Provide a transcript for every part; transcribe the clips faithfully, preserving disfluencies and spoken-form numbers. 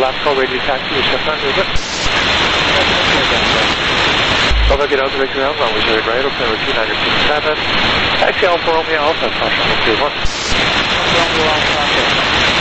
last call, ready to taxi, your shift on, is it? Delta, get out to the ground, runway zero right, open over two nine six seven. Taxi Alpha Romeo Alpha, caution, two one. Romeo Alpha,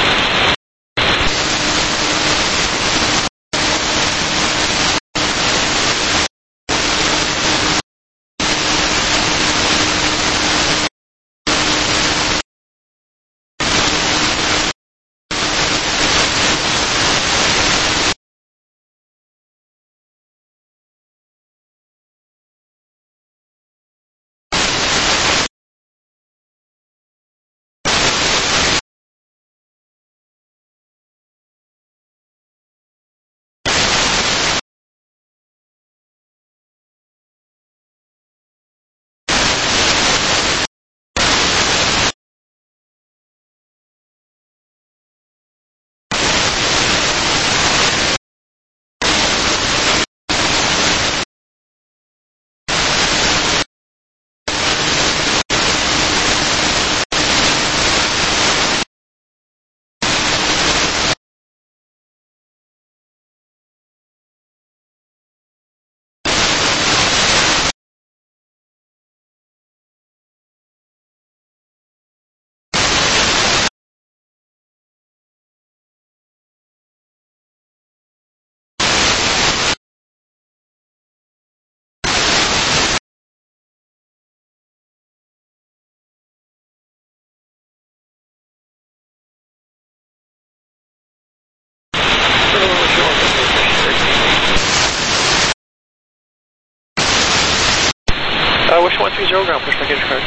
Uh, wish one three zero ground, push my gauge card.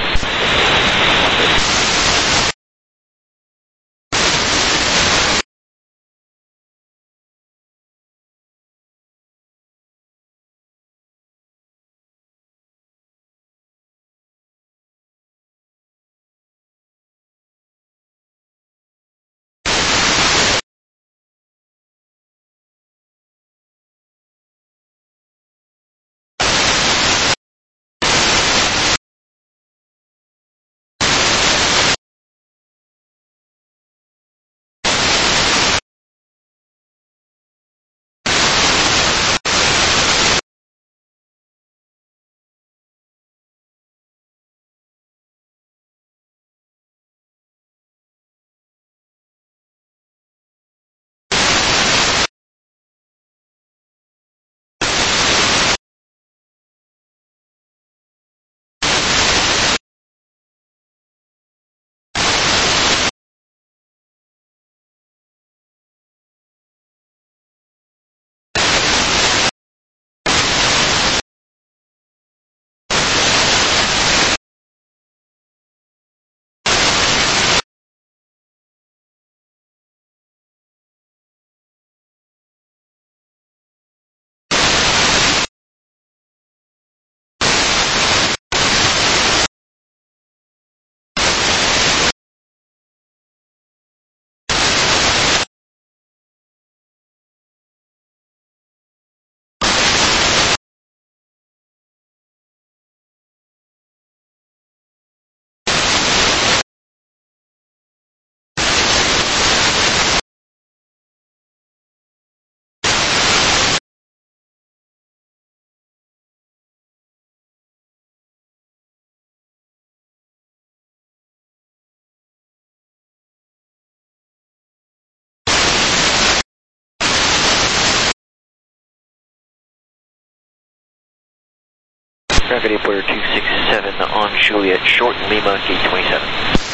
Gravity Porter two six seven on Juliet, short Lima, gate twenty-seven.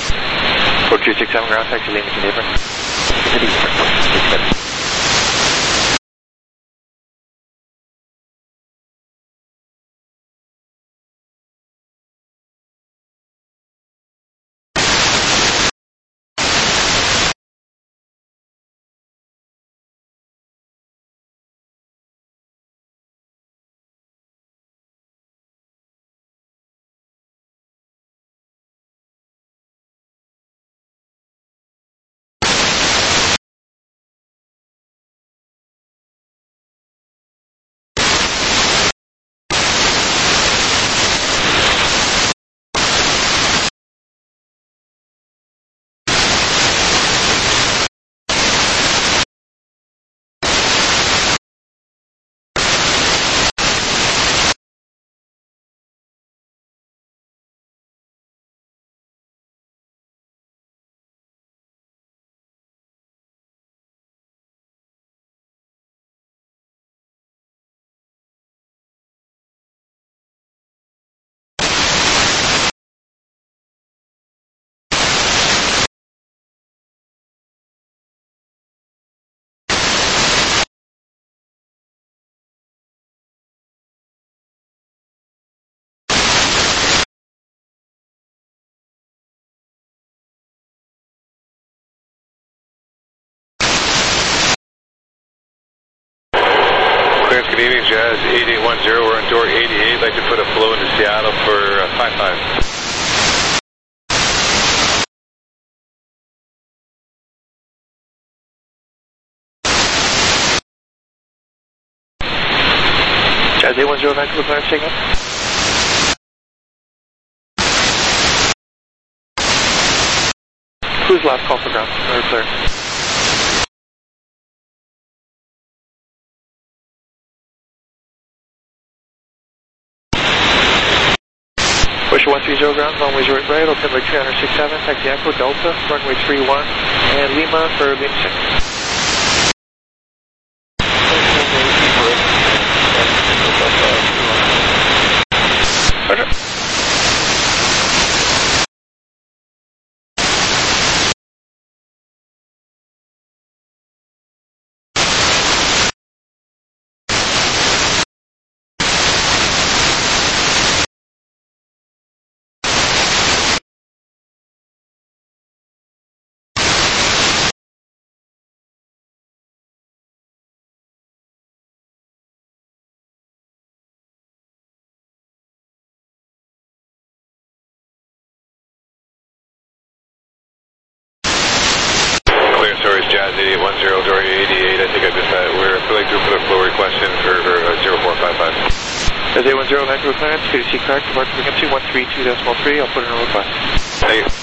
Porter two six seven, ground taxi, Lima, City different. City different, gate seven. good evening, Jazz eight eight one zero. We're on door eighty-eight. I'd like to put a flow into Seattle for uh, five five. Jazz eight one zero, Vancouver clearance signal. Who's last call for ground? Very clear. Push one three zero ground, runway zero right, open by three six seven, taxi Echo Delta, runway three one, and Lima for Lima six. Roger. Jazz eight eight one zero, door eighty-eight. I think I missed that. We're filling to put a flow request in for uh, zero four five five. Jazz eight one zero, Vancouver clearance, P T C correct, departure frequency one three two decimal three, I'll put in a request. Thank you.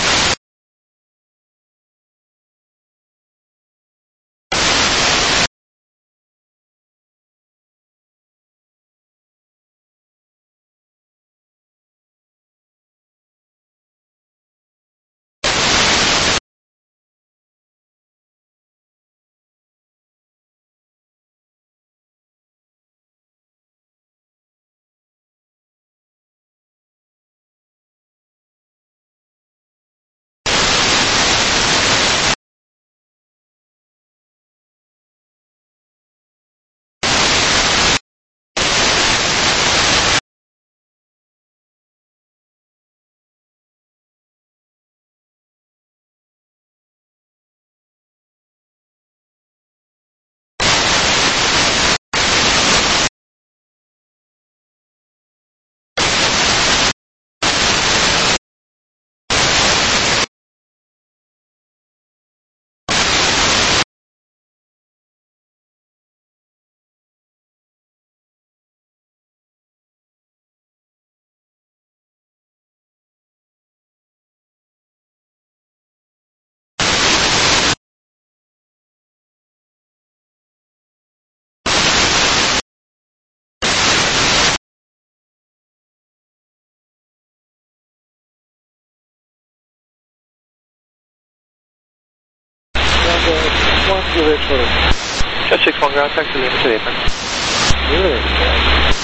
one zero eight. Just six one ground, taxi Lima to Apex. Really?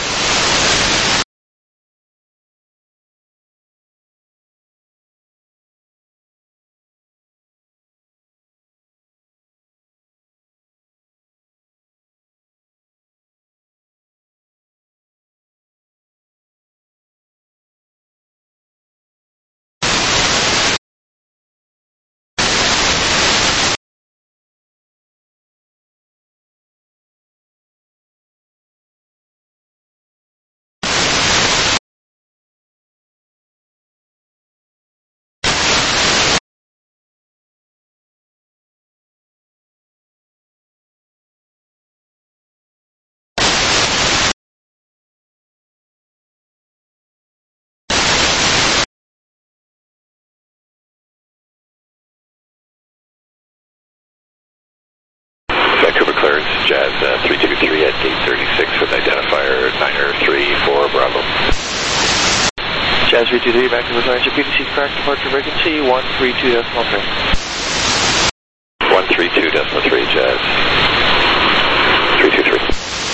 Vancouver clearance, Jazz uh, three two three at gate thirty-six with identifier niner three four Bravo. Jazz three two three, Vancouver clearance, P T C correct, departure frequency one three two decimal three. one three two decimal three, Jazz. three two three.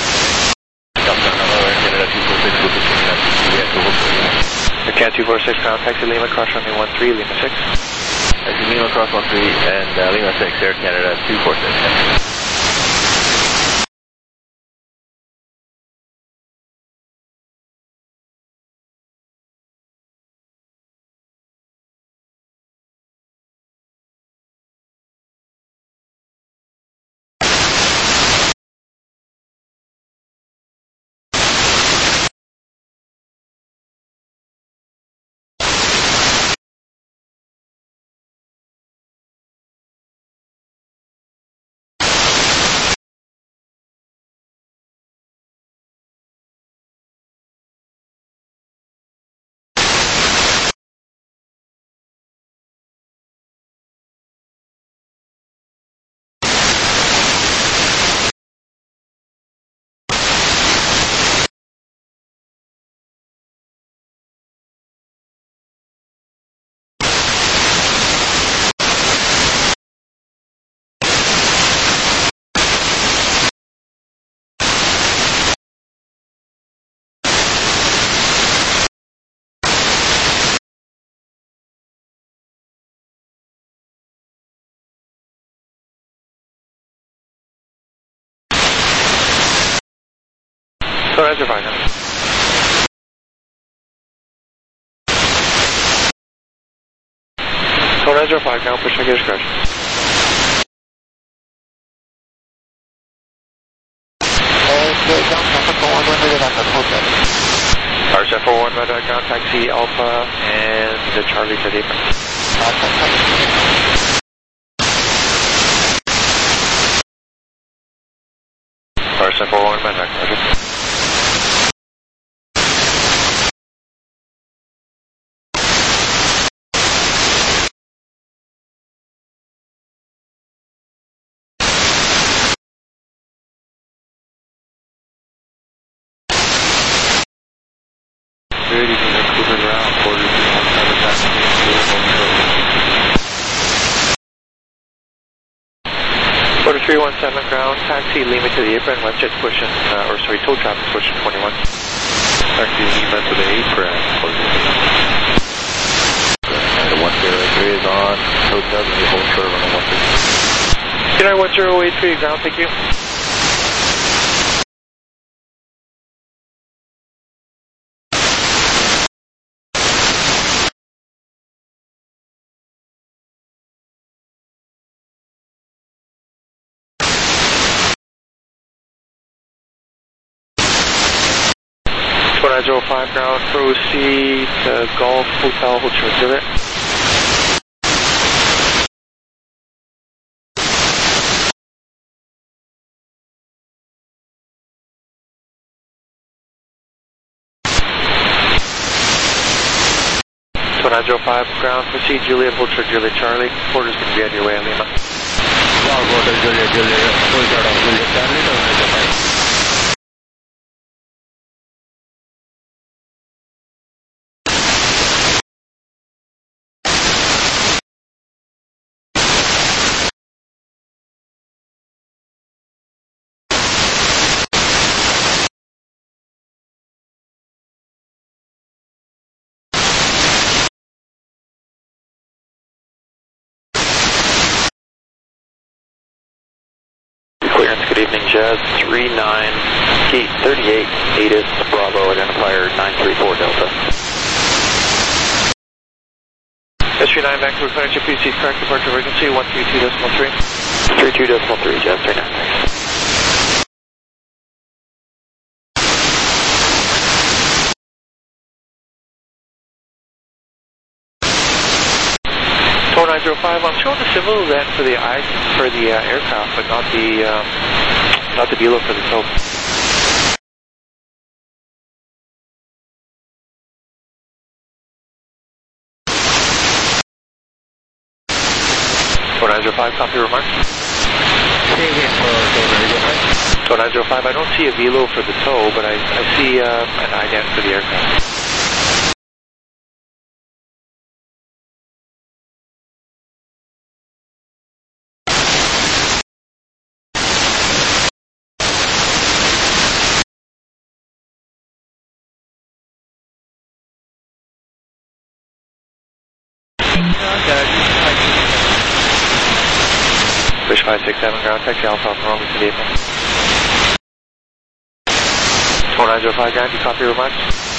Cat two four six, ground, taxi Lima, cross runway one three, Lima six. Taxi Lima, cross one three, and uh, Lima six, Air Canada two four six. Total zero five now. Total zero five now, push negative scratch. R seven four one, radar ground, taxi Alpha and the Charlie to the apron. R seven four one, radar, roger. Security from Vancouver ground, quarter three one seven, taxi Quarter three one seven ground, taxi Lima to the apron, left jet's pushing, uh, or sorry, tow traffic's pushing twenty-one. Taxi Lima to the apron, The one zero eight three is on, hotel, and hold short on the one three. United one zero eight three ground, thank you. two nine zero five ground, proceed to Golf Hotel, hold short, zero. two nine zero five ground, proceed Juliet, hold short, Juliet Charlie, quarters going to be on your way in Lima. Hotel, Juliet, Juliet, hold short on Juliet Charlie, two nine zero five. Clearance, good evening, Jazz three nine, Heat thirty-eight, ATIS, Bravo, identifier nine three four Delta. S three nine, Vancouver, clearance, your P C, correct departure emergency, one three two decimal three. three two decimal three, Jazz three nine, thanks. nine zero five, I'm showing the symbol then for the I for the uh, aircraft, but not the um, not the below for the tow. nine zero five, copy remarks. nine zero five, I don't see a velo for the tow, but I, I see uh, an I D E N for the aircraft. Fish five six seven ground, taxi Alpha from Romeo to the apron. nine zero five ground, you copy remarks?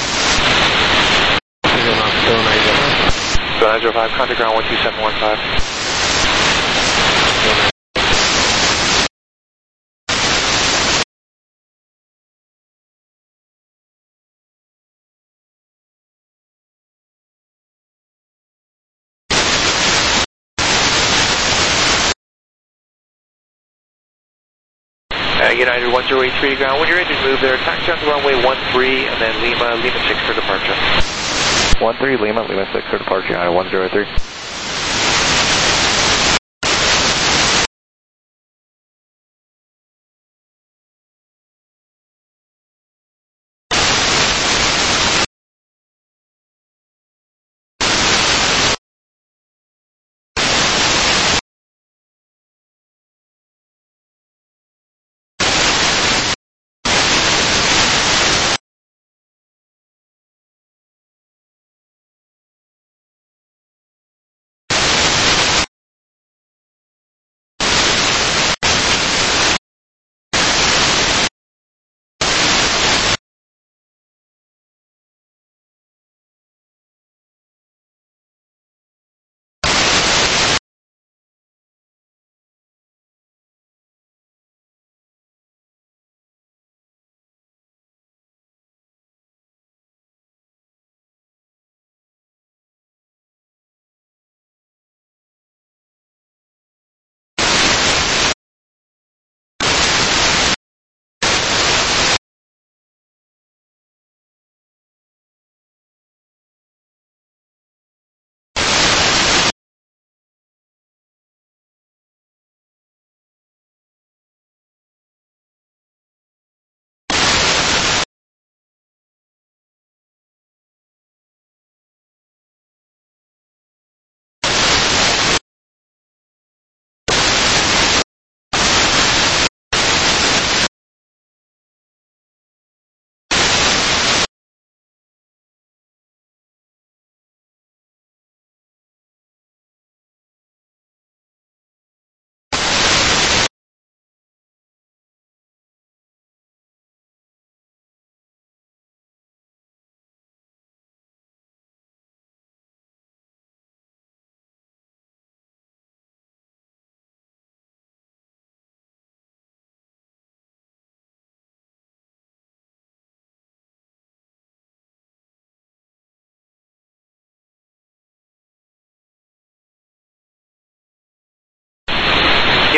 nine zero five, contact ground one two seven one five. Uh, United one zero eight three ground, when you're ready to move there, taxi on the runway one three and then Lima, Lima six for departure. one three, Lima, Lima six for departure, United one zero eight three.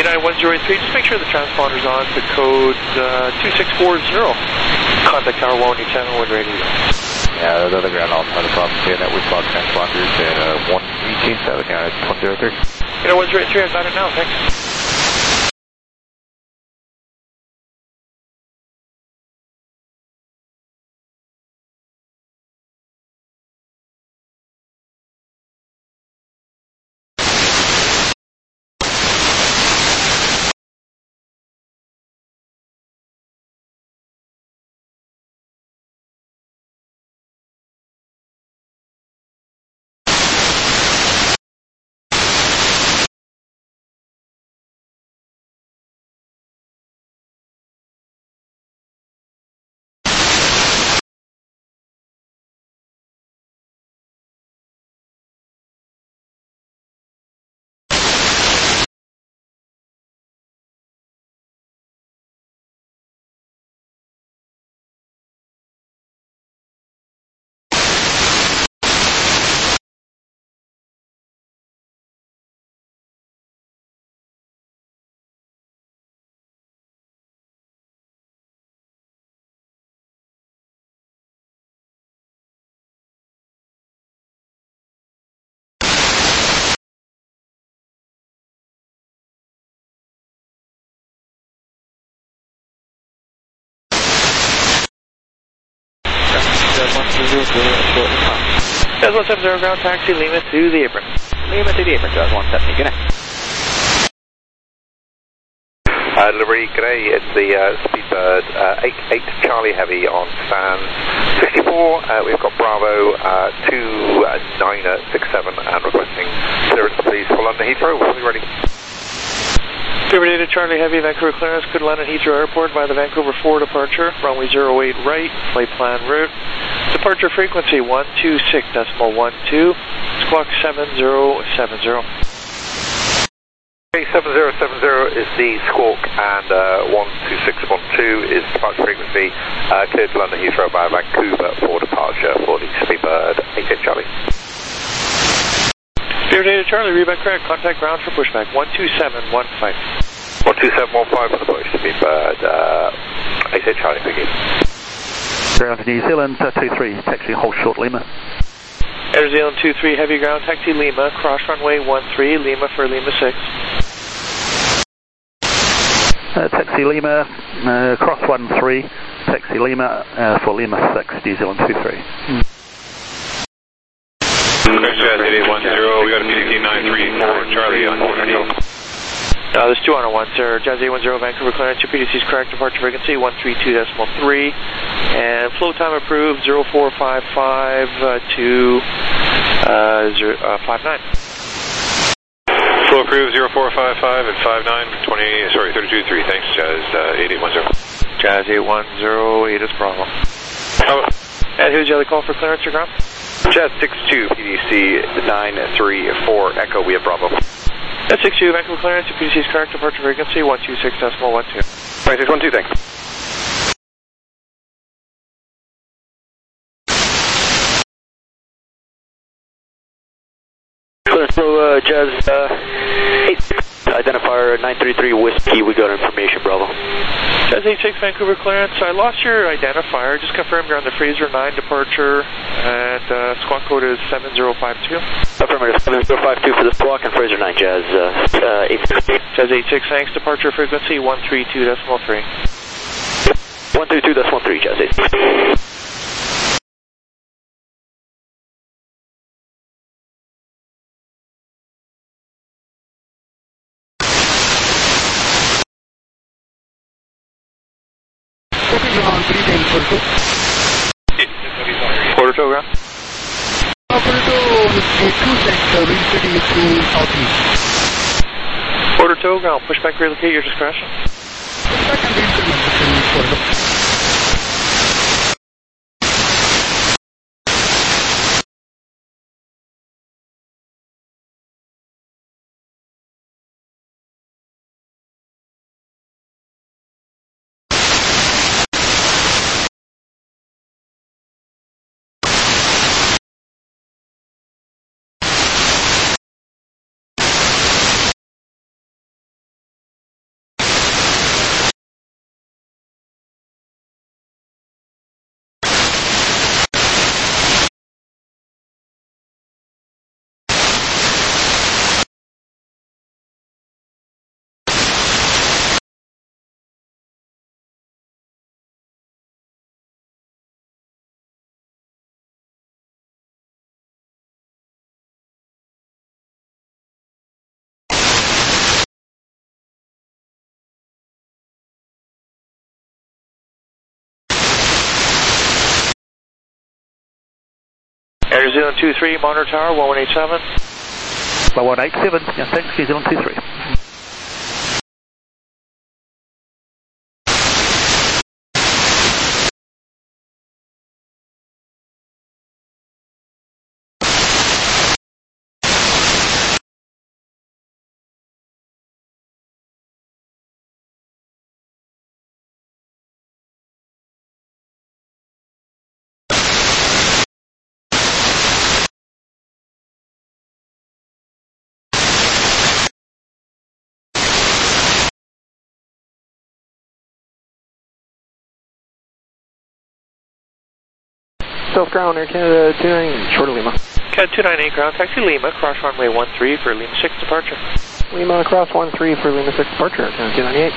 nine one zero eight three, just make sure the transponder's on to code uh, two six four zero. Contact tower one eight seven, wind radio. Yeah, the other ground also had a problem saying that with box transponders at uh, one eighteen, so the count at one zero three. You know, one zero eight three, I got it now, thanks. Jazz one seven zero ground taxi, Lima to the apron. Lima to the apron, Jazz one seventy, good night. Uh, Liberty, g'day, it's the uh, Speedbird uh, eight eight Charlie Heavy on fan sixty-four. Uh, we've got Bravo uh, two nine six seven and requesting clearance please for London Heathrow. We'll be ready. Terminated Charlie Heavy, Vancouver clearance, good London Heathrow Airport by the Vancouver four departure, runway zero eight right, flight plan route. Departure frequency one two six point one two, squawk seven zero seven zero. Okay, seven zero seven zero is the squawk and uh, one two six one two is departure frequency, uh, cleared to London Heathrow by Vancouver for departure for the Speedbird eight eight Charlie. Terminated Charlie, read back correct, contact ground for pushback one two seven one five. one two seven one five for the push, Speedbird uh, eight eight Charlie, thank you. Ground to New Zealand, uh, two three, taxi hold short Lima. Air New Zealand two three, heavy ground, taxi Lima, cross runway one three, Lima for Lima six. Uh, taxi Lima, uh, cross one three, taxi Lima uh, for Lima six, New Zealand two three. Mm. Jazz eight eight one zero, we got a P D T nine three four Charlie on board. Uh, there's two on one, sir. Jazz eight one zero, Vancouver clearance, your P D C is correct, departure frequency one three two point three, and flow time approved zero four five five to five nine. Flow approved zero four five five and five nine, twenty, sorry, thirty-two three, thanks, Jazz uh, eight eight one zero. Jazz eight one zero, eight is Bravo. Oh. And who's the other call for clearance, your ground? Jazz six two, P D C nine three four, Echo, we have Bravo. Jazz six two, Vancouver clearance, your P D C is correct, departure frequency one two six point one two. Right, six one two, thanks. Clearance Pro, uh, Jazz uh, eight six, identifier nine three three Whiskey, we got information, Bravo. Jazz eight six, Vancouver clearance, I lost your identifier, just confirm you're on the Fraser nine departure, and uh, squawk code is seven zero five two. Affirmative, seven zero five two for the squawk and Fraser nine, Jazz uh, uh, eight six. Jazz eight six, thanks, departure frequency one three two point three. one three two point three, Jazz eight six. Quarter to ground. Quarter to two sector, wind speed to southeast. Quarter to ground, pushback relocate your discretion. Pushback and wind speed Zealand two three, monitor tower, one one eight seven. one one eight seven, yeah, thanks, New Zealand two three. South ground, Air Canada two nine, short of Lima. Cat two nine eight, ground taxi Lima, cross runway one three for Lima six departure. Lima cross one three for Lima six departure, Air Canada two ninety-eight.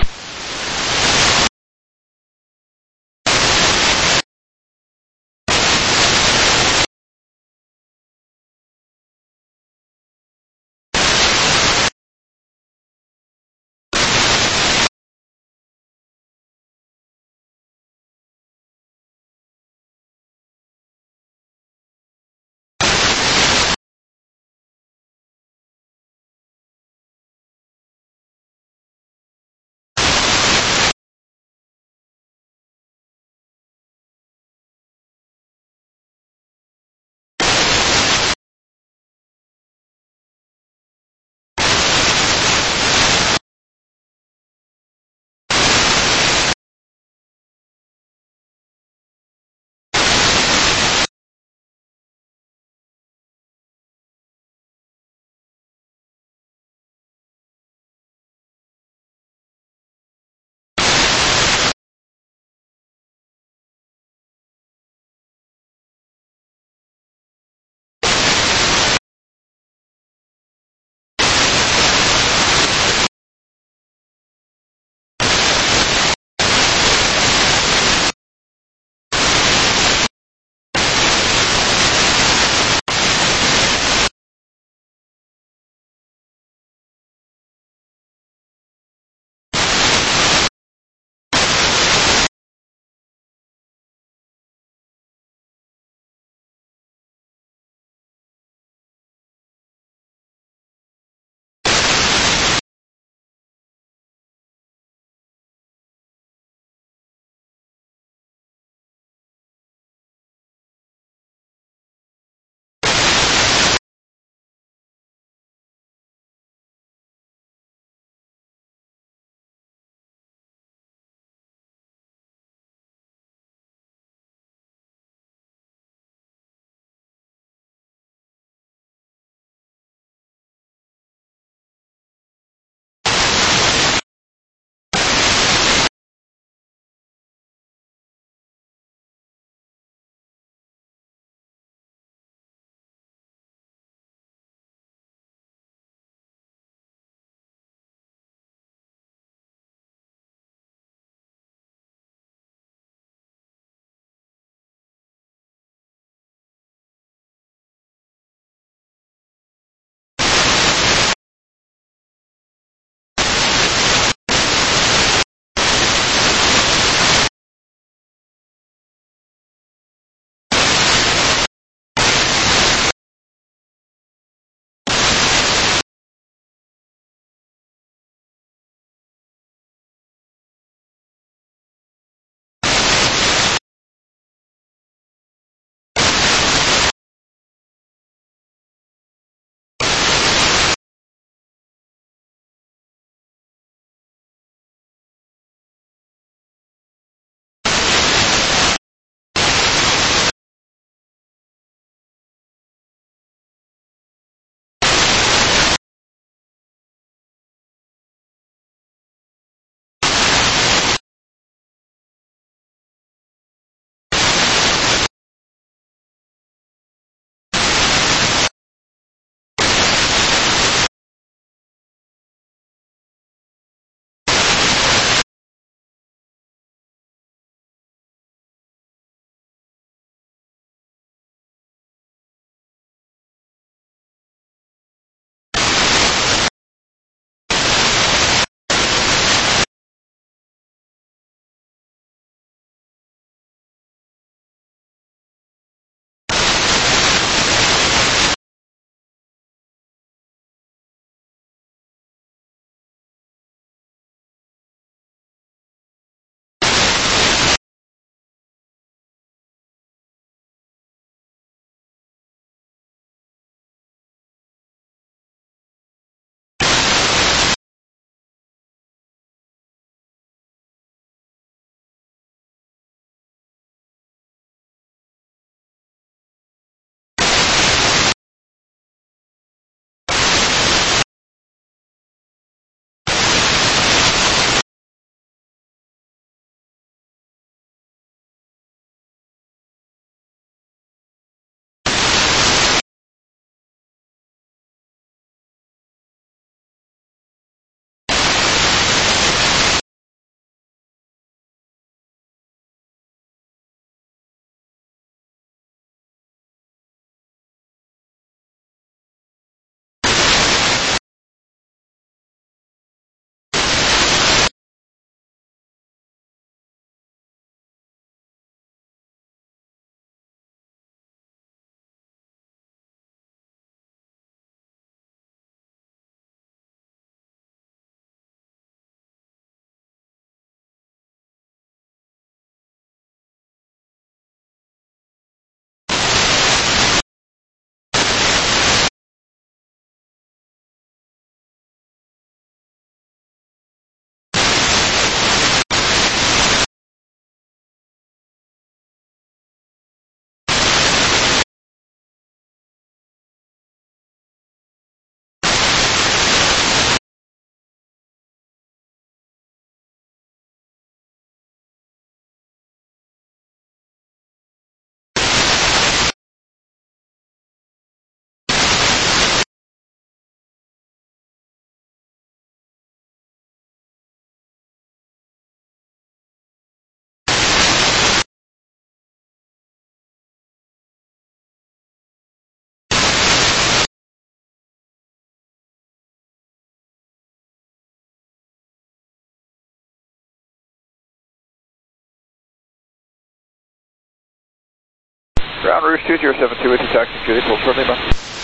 Ground Rouge two zero seven two, it's a taxi, Juliet, hold short Lima.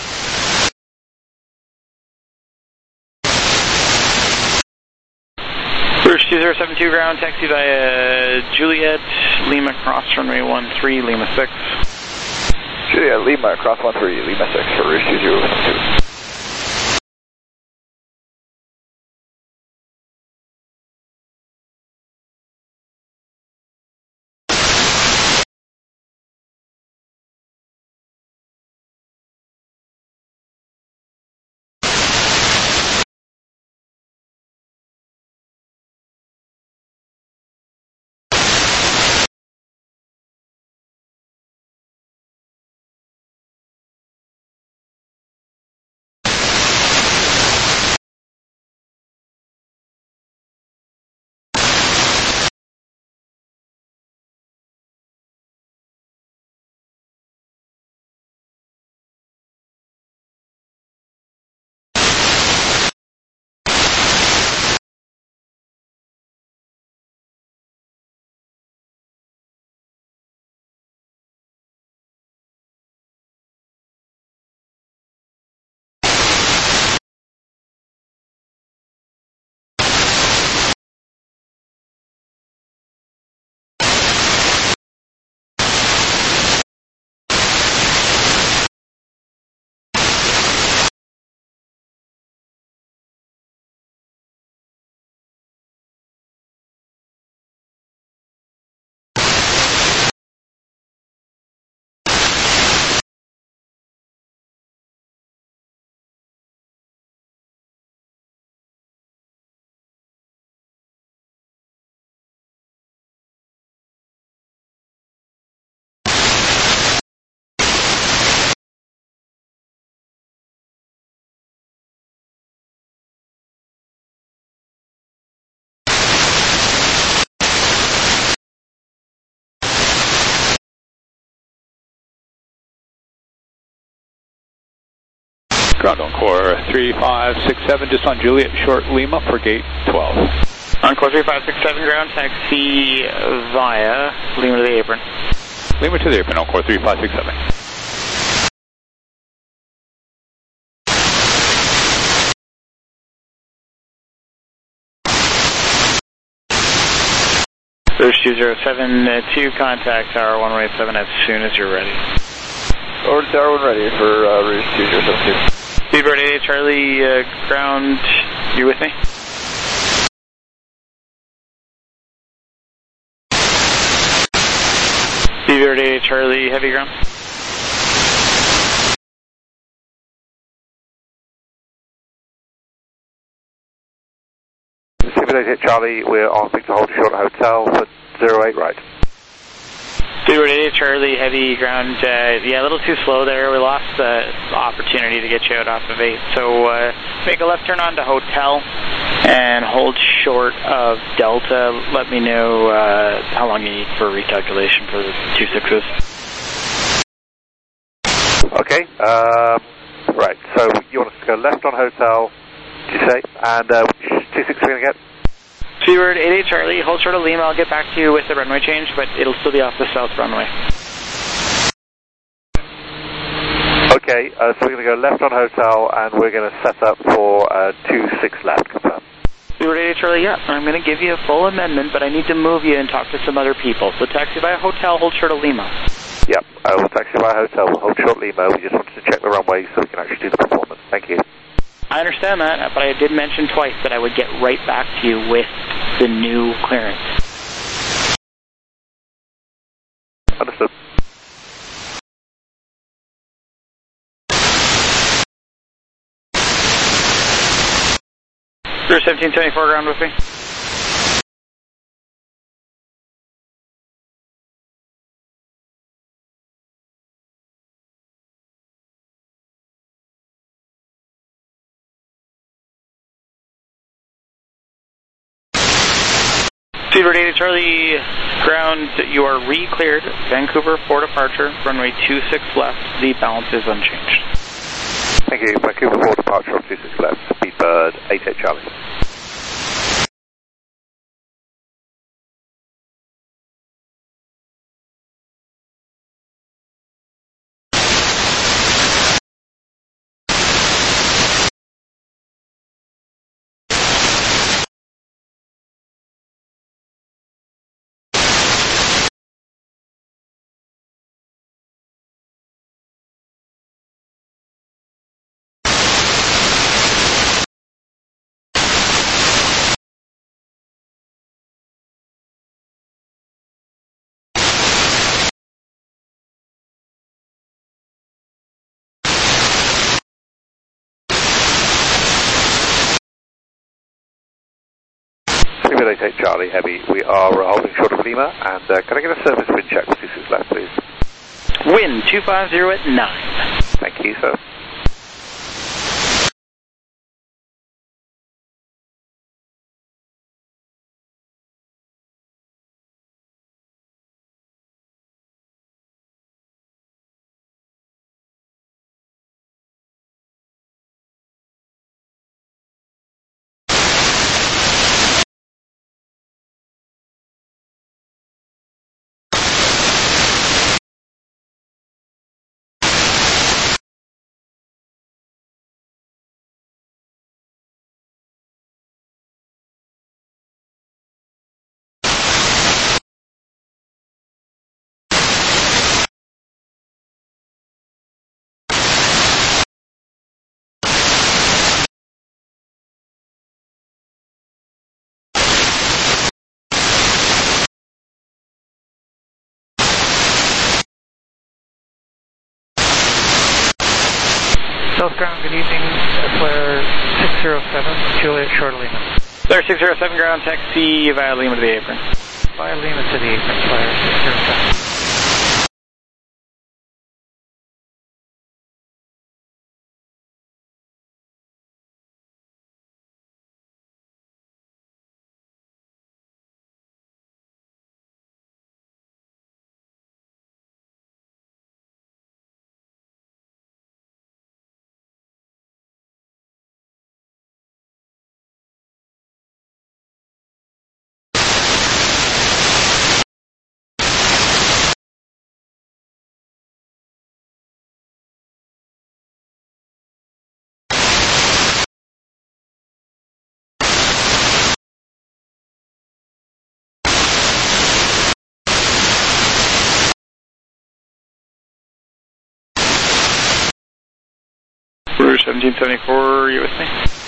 Rouge two zero seven two, ground, taxi via Juliet, Lima, cross runway one three, Lima six. Juliet, Lima, cross one three, Lima six for Rouge two zero seven two. Ground Encore three five six seven, just on Juliet, short Lima for gate twelve. Encore three five six seven, ground, taxi via Lima to the apron. Lima to the apron, Encore three five six seven. Rouge two zero seven two, contact Tower one one eight seven as soon as you're ready. Over to Tower one ready for uh, Rouge two zero seven two. Speedbird eight Charlie, uh, ground, you with me? Speedbird eight Charlie, heavy ground. Speedbird eight Charlie, we're on Victor Hold Short Hotel for zero eight right. Speedbird eight Charlie, heavy ground, uh, yeah, a little too slow there. We lost the opportunity to get you out off of eight. So uh, make a left turn onto Hotel and hold short of Delta. Let me know uh, how long you need for recalculation for the two sixes. Okay, um, right, so you want us to go left on Hotel, did you say? And uh, which two six we're going to get? Speedbird eight eight Charlie, hold short of Lima. I'll get back to you with the runway change, but it'll still be off the south runway. Okay, uh, so we're going to go left on Hotel, and we're going to set up for uh, two six left, confirm. Speedbird eight eight Charlie, yeah, I'm going to give you a full amendment, but I need to move you and talk to some other people. So taxi by Hotel, hold short of Lima. Yep, uh, we'll taxi by Hotel, we'll hold short Lima. We just wanted to check the runway so we can actually do the performance. Thank you. I understand that, but I did mention twice that I would get right back to you with the new clearance. Understood. Rouge seventeen seventy-four, ground with me. Speedbird eight Charlie, ground, you are re-cleared, Vancouver for departure, runway two six left, the balance is unchanged. Thank you, Vancouver for departure on two six left, Speedbird eight eight Charlie. Lima eight eight Charlie Heavy, we are uh, holding short of Lima, and uh, can I get a service wind check for two six left, please? Wind two five zero at nine. Thank you, sir. South ground, good evening, Flare six zero seven, Juliet short of Lima. Flare six zero seven ground, taxi via Lima to the apron. Via Lima to the apron, Flare six zero seven. Rouge seventeen seventy-four, are you with me?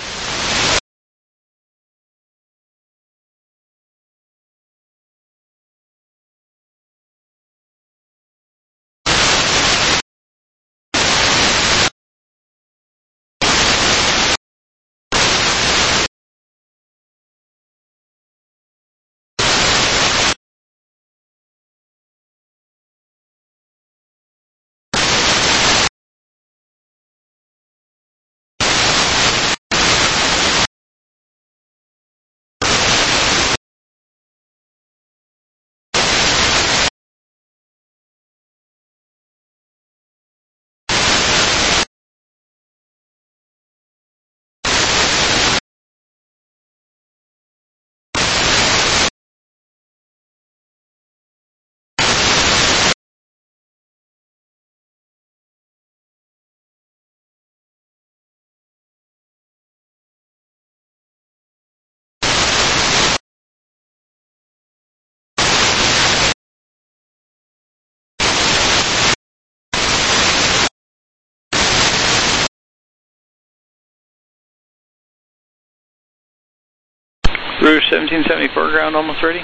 Rouge seventeen seventy-four, ground almost ready.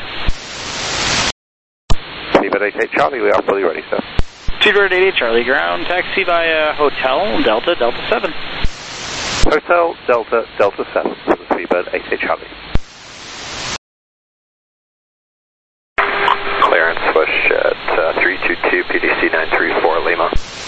Lima eight eight Charlie, we are fully ready, sir. Speedbird eight eight Charlie, ground, taxi via Hotel Delta Delta seven. Hotel Delta Delta seven for the Speedbird eight eight Charlie. Clearance Wish at uh, three two two P D C nine three four Lima.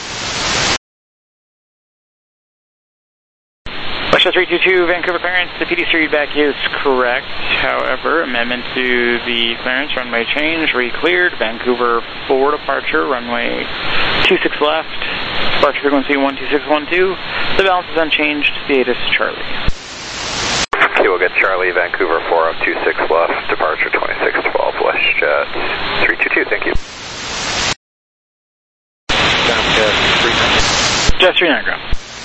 West three two two, Vancouver clearance. The P D C readback is correct. However, amendment to the clearance, runway change, re-cleared. Vancouver for departure, runway two six left. Departure frequency one two six one two. The balance is unchanged. Status Charlie. Okay, we'll get Charlie, Vancouver four up two six left. Departure twenty-six twelve WestJet three two two. Thank you. Jazz three nine ground.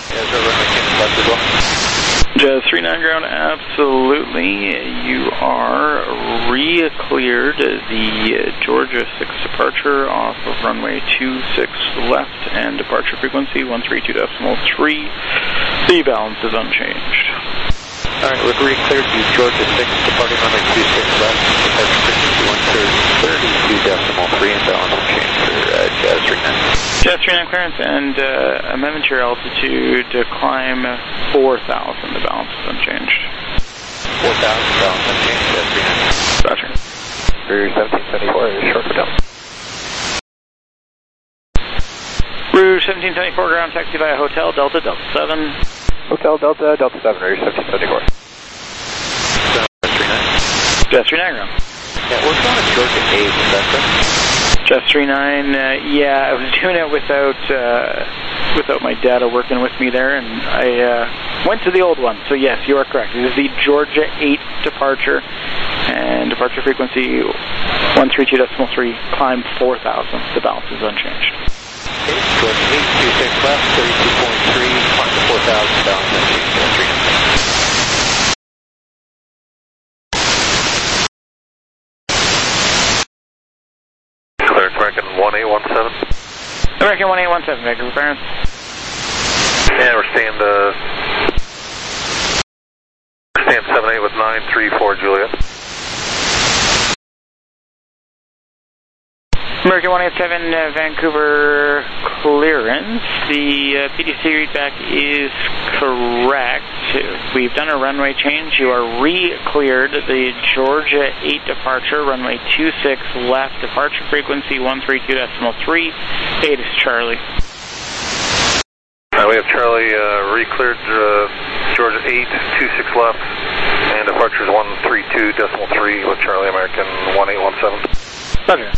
Jazz three nine ground, absolutely. You are re-cleared the Georgia six departure off of runway two six left and departure frequency one three two point three. The balance is unchanged. Alright, we've re-cleared the Georgia six departing runway two six left, departure frequency one thirty-two point three and balance unchanged for uh, Jazz three nine. Jazz three nine clearance and uh, amendment to your altitude to climb four thousand. The balance is unchanged. four thousand, balance unchanged. three nine. Roger. Rouge seventeen seventy-four, short hotel. Rouge seventeen seventy-four, ground taxi via Hotel, Delta, Delta seven. Hotel Delta, Delta seven, Rouge seventeen seventy-four. Jazz three nine. Jazz three nine, ground. Yeah, we're going to Georgia eight, is that correct? Jazz three nine, uh, yeah, I was doing it without uh, without my data working with me there, and I uh, went to the old one, so yes, you are correct. It is the Georgia eight departure, and departure frequency one three two point three, climb four thousand, the balance is unchanged. Okay, Georgia eight, two six left, thirty-two point three, climb to four thousand, balance unchanged, Jazz three nine. American one eight one seven. American one eight one seven, Vancouver clearance. Yeah, we're staying uh, staying seven eight with nine three four Juliet. American one eight seven, uh, Vancouver clearance. The uh, P D C readback is correct. We've done a runway change. You are re-cleared the Georgia eight departure, runway two six left, departure frequency one three two point three. eight is Charlie. Uh, we have Charlie uh, re-cleared uh, Georgia eight, two six left, and departure is one three two point three with Charlie American one eight one seven. Roger.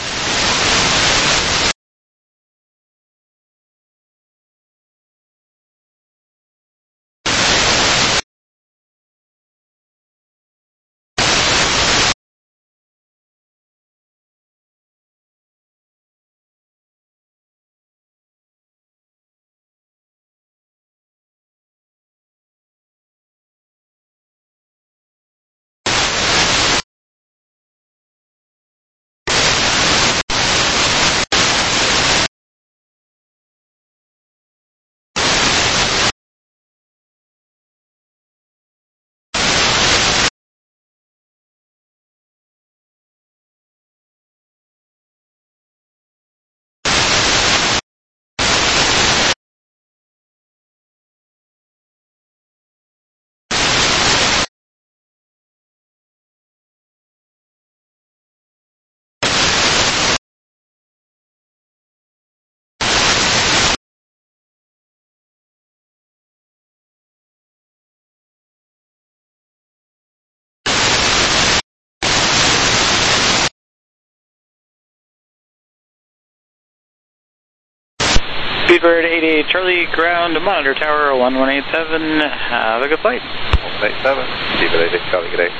Speedbird eighty-eight Charlie, ground, monitor tower one one eight seven. Have a good flight. one eight seven, Speedbird eighty-eight Charlie, good day.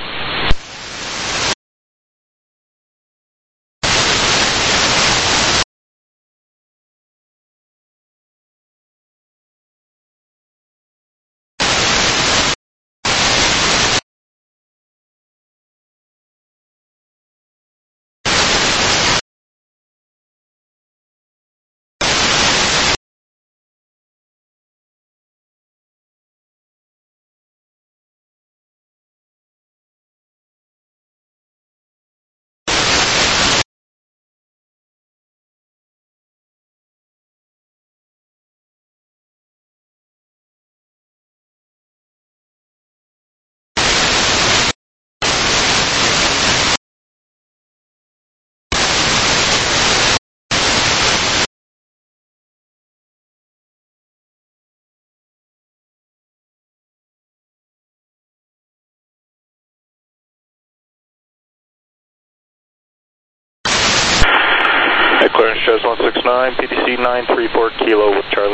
Clearance Jazz one six nine, P D C nine three four Kilo with Charlie.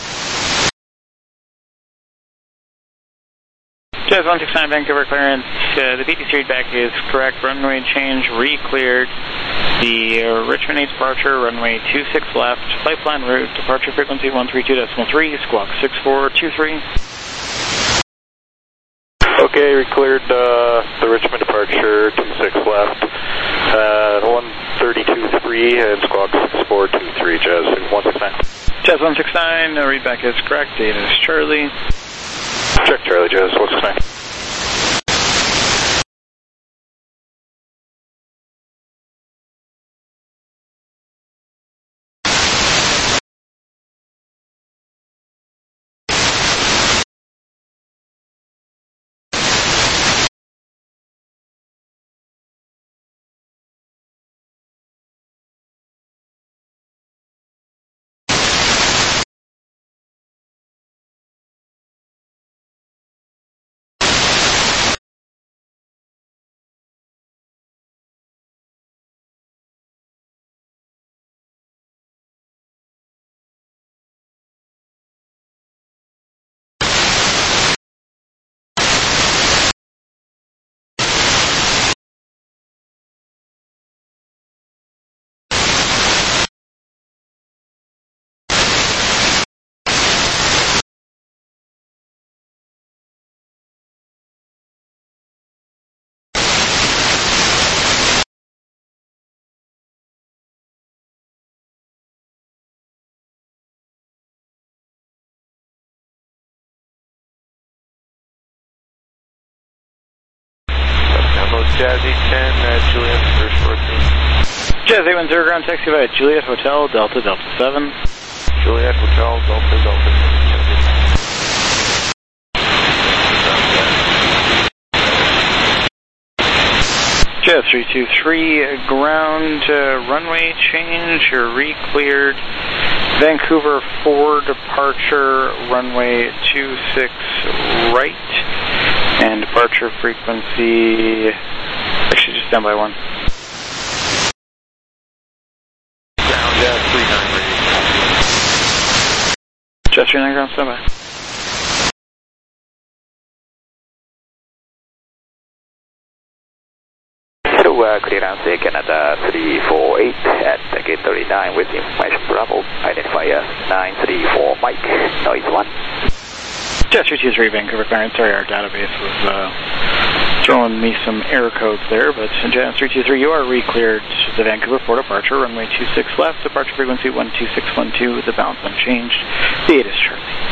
Jazz one six nine, Vancouver clearance. Uh, the P D C readback is correct. Runway change re-cleared. The uh, Richmond eight departure, runway two six left. Flight plan route, departure frequency one three two point three, squawk six four two three. Okay, we cleared uh, the Richmond departure, two six left, uh, one thirty-two point three, and squawk six four two three, Jazz one six nine. Jazz one six nine, uh, readback is correct, data is Charlie. Check Charlie, Jazz one six nine. Jazz eight ten, uh, Juliet, first fourteen. Jazz eight one zero, ground taxi by Juliet Hotel, Delta, Delta seven. Juliet Hotel, Delta, Delta seven. Jazz three two three, ground uh, runway change, re-cleared. Vancouver four departure, runway two six right, and departure frequency, actually just down by one. Ground Jazz three nine ready. Jazz three nine, ground standby. Uh, clearance Air Canada three four eight at gate thirty-nine with information Bravo, identifier nine three four Mike, noise one. Jazz three two three, Vancouver clearance. Sorry, our database was uh, throwing me some error codes there, but Jazz three two three, you are re-cleared the Vancouver for departure, runway two six left, departure frequency one two six one two, the bounce unchanged, the eight is Charlie.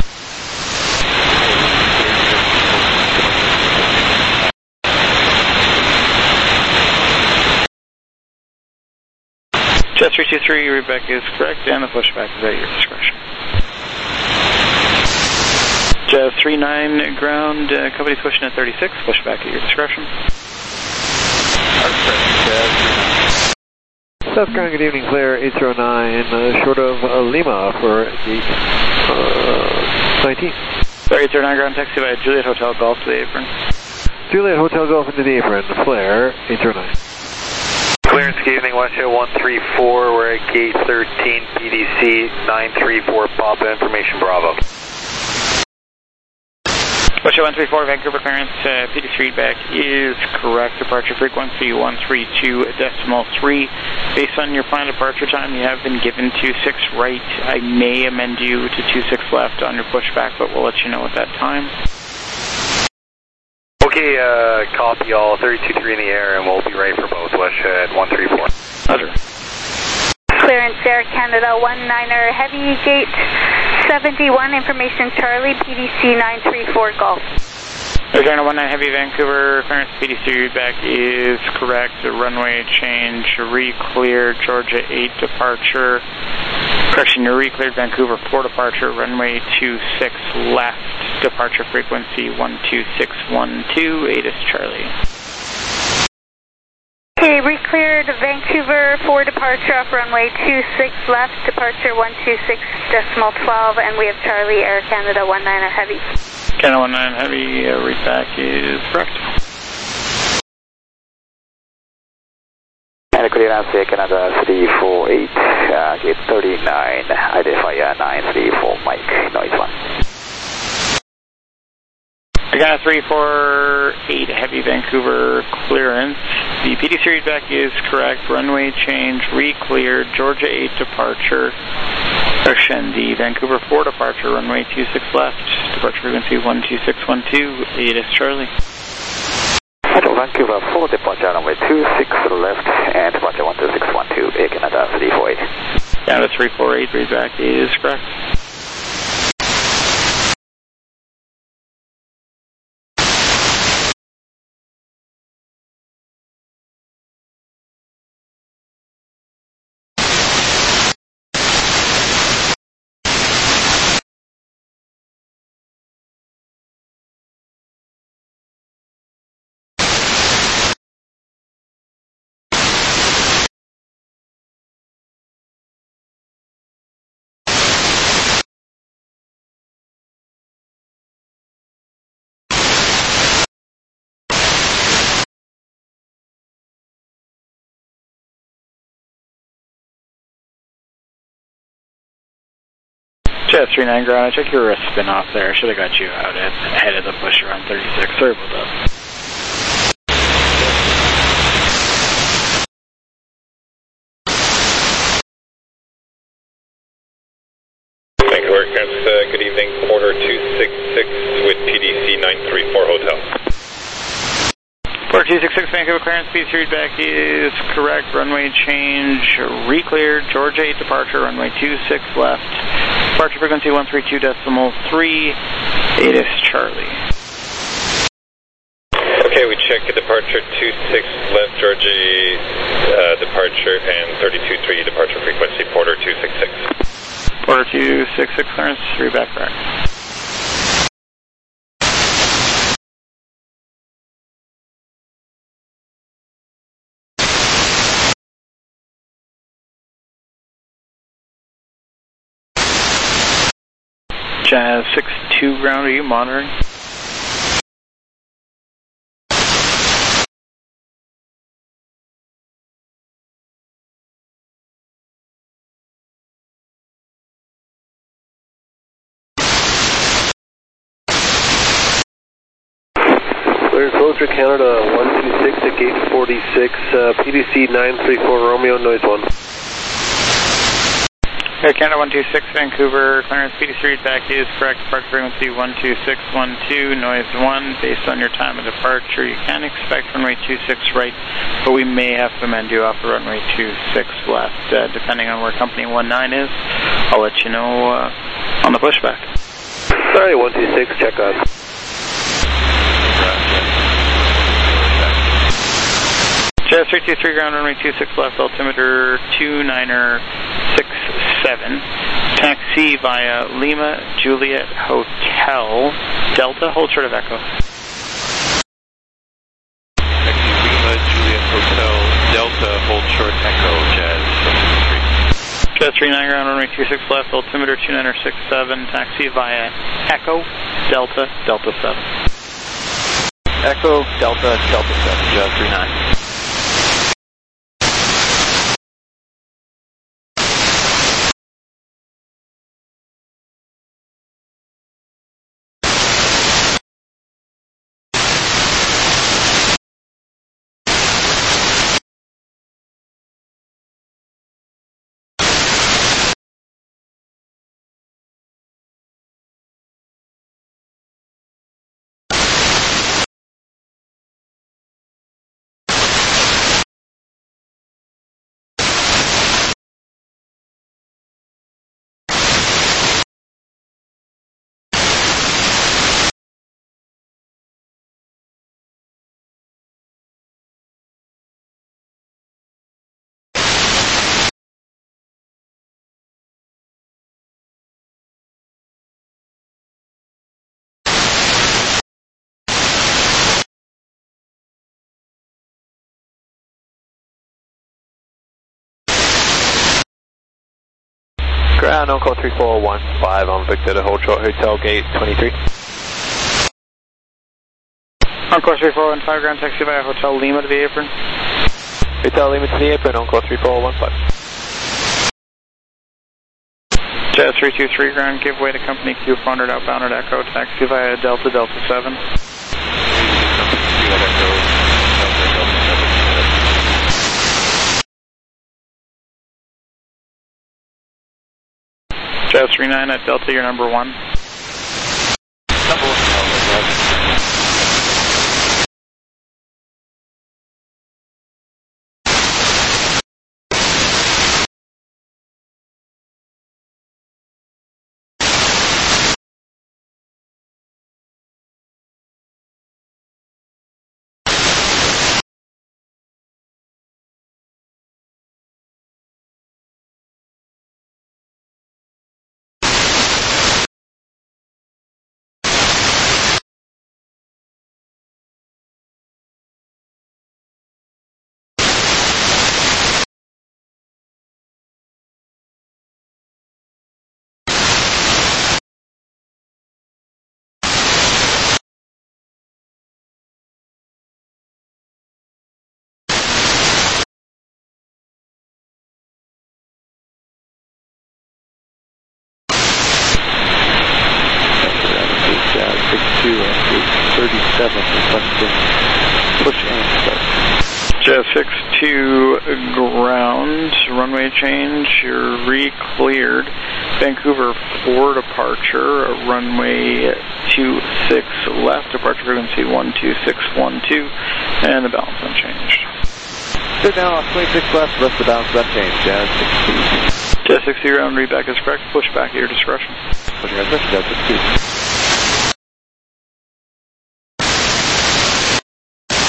Jazz three two three, your readback is correct, and the pushback is at your discretion. Jazz three nine, ground, uh, company's pushing at thirty-six, pushback at your discretion. South Ground, good evening, Claire, eight zero nine, uh, short of uh, Lima for gate uh, nineteen. Sorry, eight zero nine, ground taxi by Juliet Hotel Golf to the apron. Juliet Hotel Golf into the apron, Flare, eight zero nine. Clearance, good evening, West Show one three four, we're at gate thirteen, P D C nine three four, Papa, information Bravo. West Show one three four, Vancouver clearance, uh, P D C readback is correct, departure frequency one three two decimal three. Based on your planned departure time, you have been given two six right. I may amend you to two six left on your pushback, but we'll let you know at that time. Okay, uh, copy all, thirty-two three in the air, and we'll be ready for both, West at one three four. Roger. Clearance Air Canada one niner, heavy gate seventy-one, information Charlie, P D C nine three four Golf. Air Canada one nine, heavy Vancouver, clearance P D C readback is correct, the runway change, re-cleared, Georgia eight departure, correction, you're re-cleared Vancouver four departure, runway two six left, departure frequency one two six one two, eight is Charlie. Okay, re-cleared Vancouver for departure off runway two six left, departure one two six decimal twelve, and we have Charlie, Air Canada one niner heavy. Canada one nine heavy, uh, readback is correct. And clearance Air Canada three four eight, uh, gate thirty-nine, identifier nine three four Mike, noise one. Canada three four eight, heavy Vancouver clearance. The P D C readback is correct. Runway change, re-cleared. Georgia eight departure. Correction, the Vancouver four departure, runway two six left. Departure frequency one two six one two. eight is Charlie. Hello, Vancouver four departure, runway two six left, and departure one two six one two, Air Canada three four eight. Canada three four eight, readback is correct. Jazz three nine, ground, I check your wrist spin off there. Should have got you out at, ahead of the pusher on thirty-six. Sorry about that. Vancouver, uh, good evening, quarter two six six with P D C nine three four Hotel. Quarter two six six, Vancouver clearance, P D C readback is correct. Runway change, re-cleared, Georgia eight departure, runway two six left. Departure frequency one three two decimal three, eight is Charlie. Okay, we check a departure two six left, Georgie, uh, departure, and thirty-two three departure frequency, Porter two six six. Porter two six six, clearance, three back back. Jazz six two ground, are you monitoring? Clear Closer Canada one two six at gate forty-six, uh, P D C nine three four Romeo, noise one. Air Canada one two six, Vancouver, clearance P D C readback is correct, departure frequency one two six one two, noise one. Based on your time of departure, you can expect runway two six right, but we may have to amend you off the runway two six left, uh, depending on where company one nine is. I'll let you know uh, on the pushback. Sorry, one two six, check on. Jazz three two three ground, runway two six left, altimeter two niner six seven. Taxi via Lima Juliet Hotel, Delta, hold short of Echo. Taxi Lima Juliet Hotel, Delta, hold short Echo, Jazz three. Jazz three nine ground, runway two six left, altimeter two niner six seven. Taxi via Echo, Delta, Delta seven. Echo, Delta, Delta seven, Jazz three nine. Ground, on call three four one five on Victor to hold short Hotel Gate twenty-three. On call three four one five, ground taxi via Hotel Lima to the apron. Hotel Lima to the apron, on call three four one five. Jazz three two three, ground, give way to company Q four hundred outbound at Echo, taxi via Delta, Delta seven. Jazz three nine at Delta, you're number one. Number one. thirty-seven, requesting push and start. Jazz six two ground, runway change, you're re-cleared. Vancouver four departure, runway two six left, departure frequency one two six one two, and the balance unchanged. Sit down off twenty-six left, rest of the balance unchanged, Jazz six two. Jazz six two ground, read back is correct, push back at your discretion. Push your discretion, Jazz six two.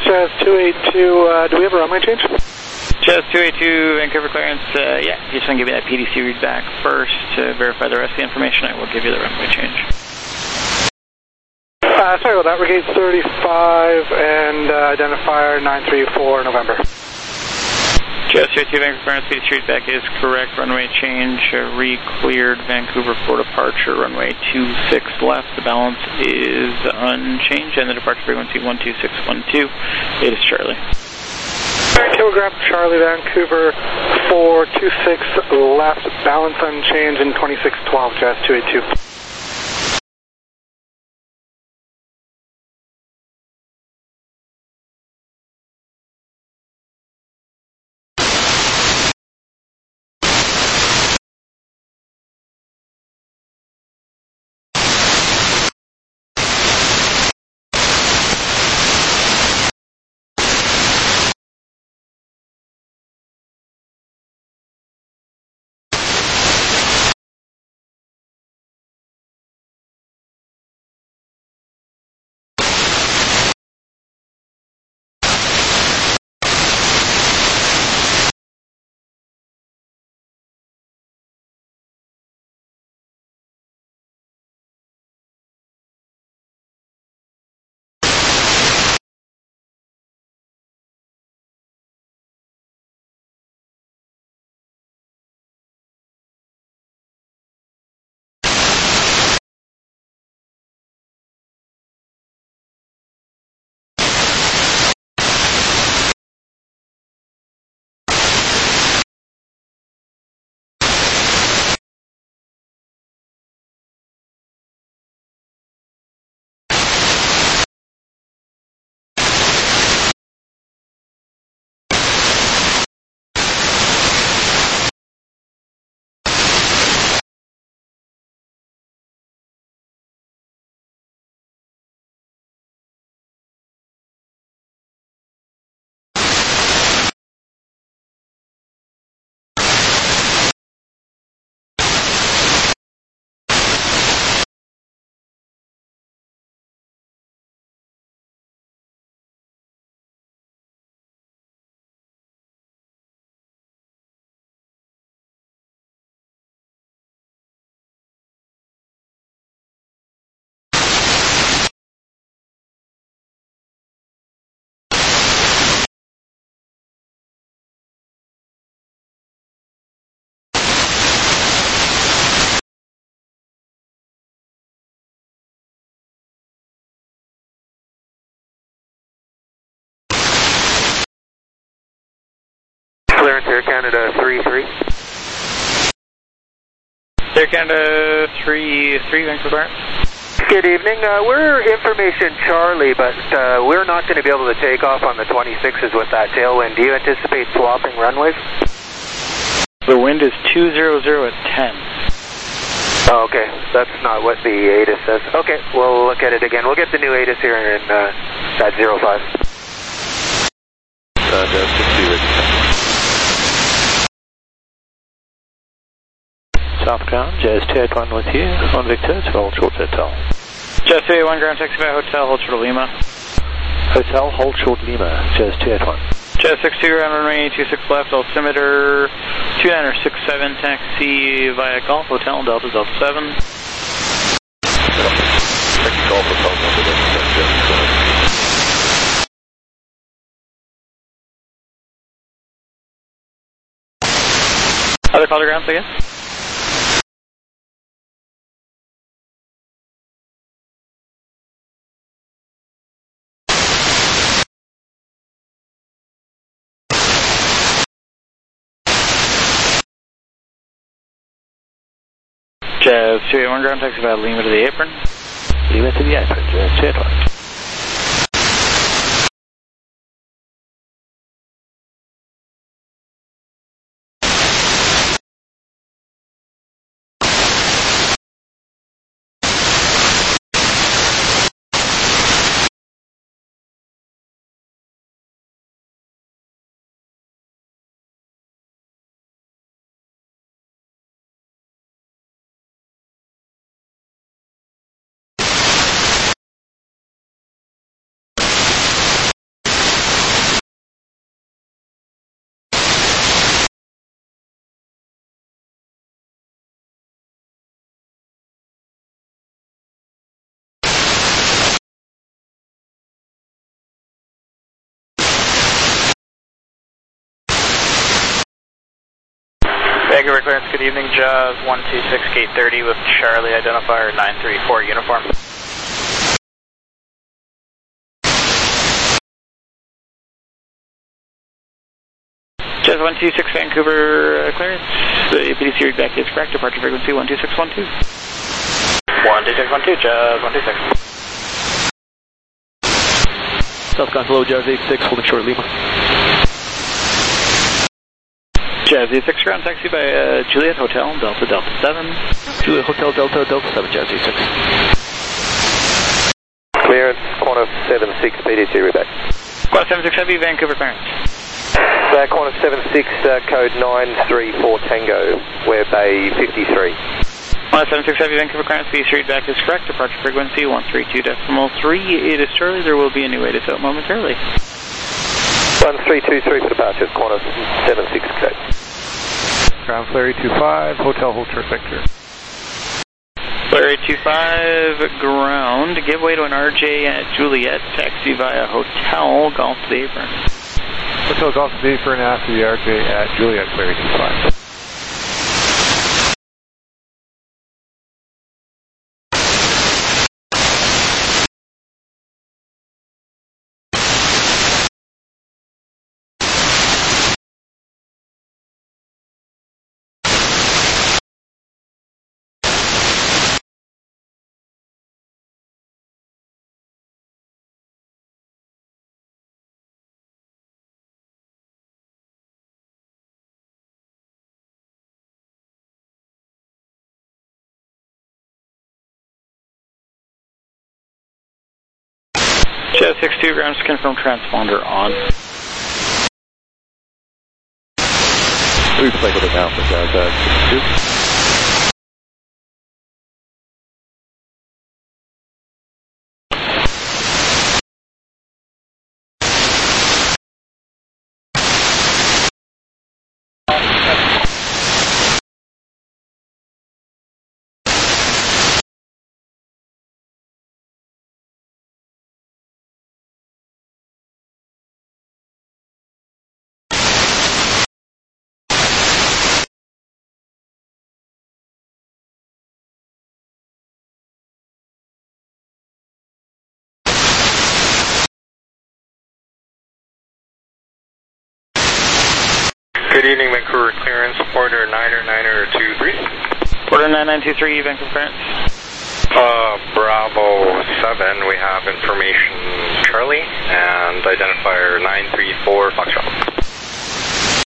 Jazz two eight two, uh, do we have a runway change? Jazz two eight two, Vancouver clearance, uh, yeah, just want to give you that P D C read back first to verify the rest of the information. I will give you the runway change. Uh, sorry about that, Brigade thirty-five and uh, identifier nine three four November. Jazz two eight two, Vancouver clearance, P D C read back is correct. Runway change, uh, re-cleared Vancouver for departure, runway two six left. The balance is unchanged, and the departure frequency one two six one two. It is Charlie. Kilogram Charlie, Vancouver four two six left, balance unchanged in twenty-six twelve, Jazz two eight two. Clearance Air Canada three three. Air Canada three three, Vancouver. Good evening. Uh, we're Information Charlie, but uh, we're not going to be able to take off on the twenty-sixes with that tailwind. Do you anticipate swapping runways? The wind is two zero zero at ten. Oh, okay. That's not what the A T I S says. Okay, we'll look at it again. We'll get the new A T I S here in uh, at zero five. Uh, Jazz sixty ready. Southbound, Jazz two eight one with you, on Victor, to hold short hotel. Jazz two eight one, ground taxi by hotel, hold short Lima. Hotel, hold short Lima, Jazz two eight one. Jazz six two, ground runway two six left, altimeter two nine six seven, taxi via Golf Hotel, Delta Delta seven. Taxi Golf Hotel, Delta Delta seven. Other call to grounds again? Jazz two eight one, ground taxi by Lima to the apron. Lima to the apron, Jazz two eight one. Vancouver clearance, good evening, Jazz one two six, gate thirty with Charlie, identifier nine three four uniform. Jazz one two six, Vancouver uh, clearance, the P D C readback is correct, departure frequency one two six one two. one two six one two, Jazz one two six. South Control, Jazz eight six, holding short Lima. Jazz eight six, ground taxi by uh, Juliet Hotel, Delta Delta seven. Juliet Hotel, Delta Delta seven, Jazz eight six. Clearance, Qantas seven six, P D C readback. Qantas seven six Heavy, Vancouver clearance. Uh, Qantas seven six, uh, code nine three four Tango, we're Bay fifty-three. Qantas seven six Heavy, Vancouver clearance, P D C readback is correct, departure frequency one three two decimal three. It is Charlie, there will be a new way to out momentarily. one three two three for departure, Qantas seven six code. Ground Flare eight two five, Hotel Hold Short Victor. Flare eight two five, ground, give way to an R J at Juliet, taxi via Hotel, Golf to the apron. Hotel Golf to the apron after the R J at Juliet, Flare eight two five. Jazz six two, ground to confirm transponder on. We've cycled it now for Jazz uh, six two. Good evening, Vancouver clearance, Porter niner niner two three. Porter nine nine two three, Vancouver clearance. Uh, Bravo seven, we have information Charlie, and identifier nine three four Foxtrot.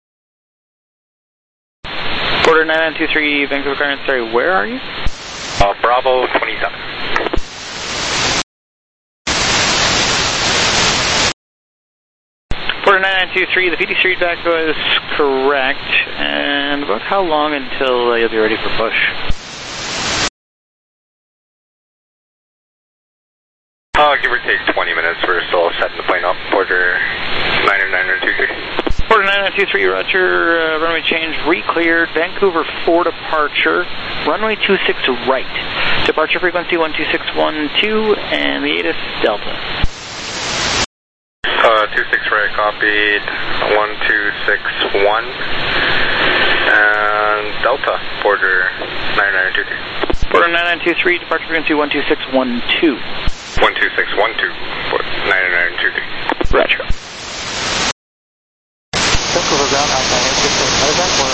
Porter nine nine two three, Vancouver clearance, sorry, where are you? Uh, Bravo twenty-seven. Porter nine nine two three, the P D C readback was correct, and about how long until uh, you'll be ready for push? Uh, give or take twenty minutes, we're still setting the plane up, Porter niner niner two three. Porter nine nine two three, Roger, uh, runway change re-cleared, Vancouver four departure, runway two six right, departure frequency one two six one two, and the A T I S Delta. Uh, two six right, copied, one two six one, and Delta, Porter nine nine two three. Porter nine nine two three, departure frequency one two six one two. one two six one two, Porter nine nine two three. Roger. Vancouver ground, Alpha eight six seven medevac, or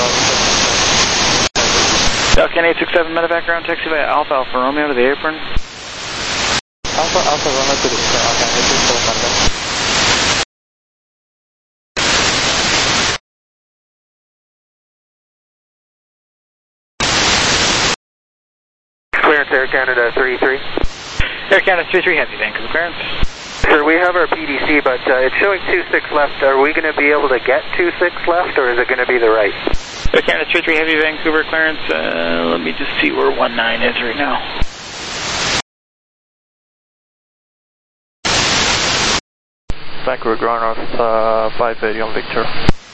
uh, Falcon eight six seven medevac, ground taxi via Alpha Alpha Romeo to the apron. Alpha Alpha Romeo to the apron, Alpha eight six seven medevac. Clearance Air Canada three three. Air Canada three three Heavy, Vancouver clearance. Sir, we have our P D C, but uh, it's showing two six left. Are we going to be able to get two six left, or is it going to be the right? Air Canada three three Heavy, Vancouver clearance. Uh, let me just see where one nine is right now. Vancouver ground north uh, five eighty on Victor.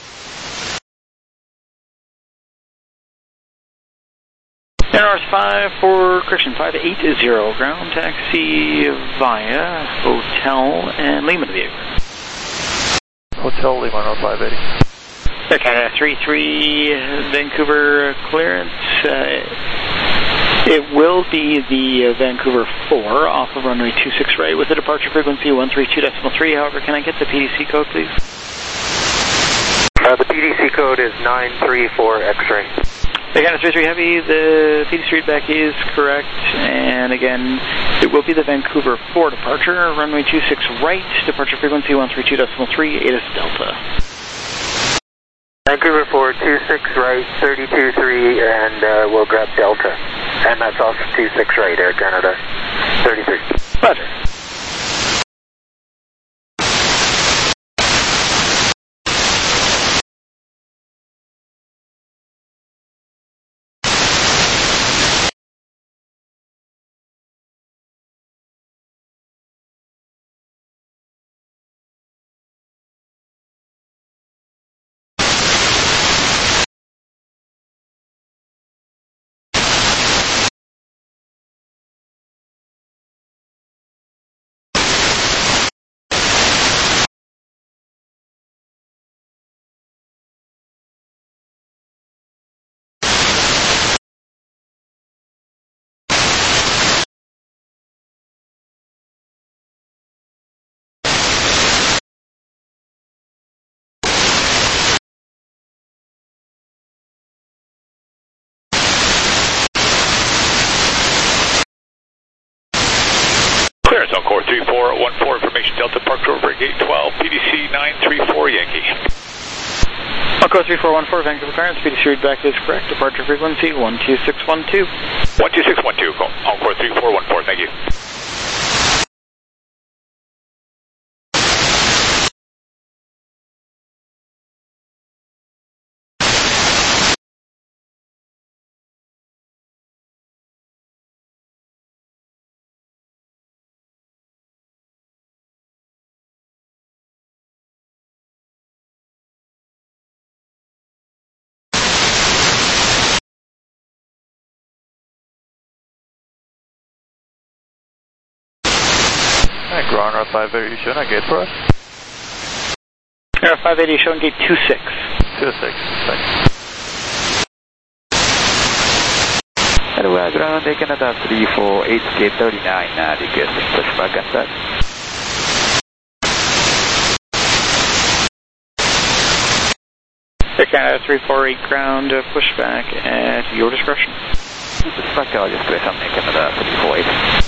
N R S five for correction, five eight zero, ground taxi via Hotel and Lima to the apron. Hotel Lima, North five eighty. Air Canada three three, Vancouver clearance. Uh, it will be the uh, Vancouver four off of runway two six right with a departure frequency one three two point three. However, can I get the P D C code, please? Uh, the P D C code is nine three four X-ray. Air Canada three three Heavy, the P D C readback is correct. And again, it will be the Vancouver four departure, runway two six right, departure frequency one three two point three, A T I S Delta. Vancouver four, two six right, thirty-two three, and uh, we'll grab Delta. And that's also two six right, Air Canada thirty-three. Roger. Clearance on core three four one four, information Delta, Park over gate twelve, P D C nine three four Yankee. On core three four one four, Vancouver clearance, P D C readback is correct, departure frequency one two six one two. one two six one two, on core three four one four, thank you. Ground Air five eighty, showing on gate for us? Air five eighty showing gate two six. two six, thanks. Hello, ground Air Canada three four eight, gate thirty-nine, uh, requesting pushback and that. Air Canada three four eight ground, uh, pushback at your discretion. Pushback, I'll just place on Air Canada three four eight.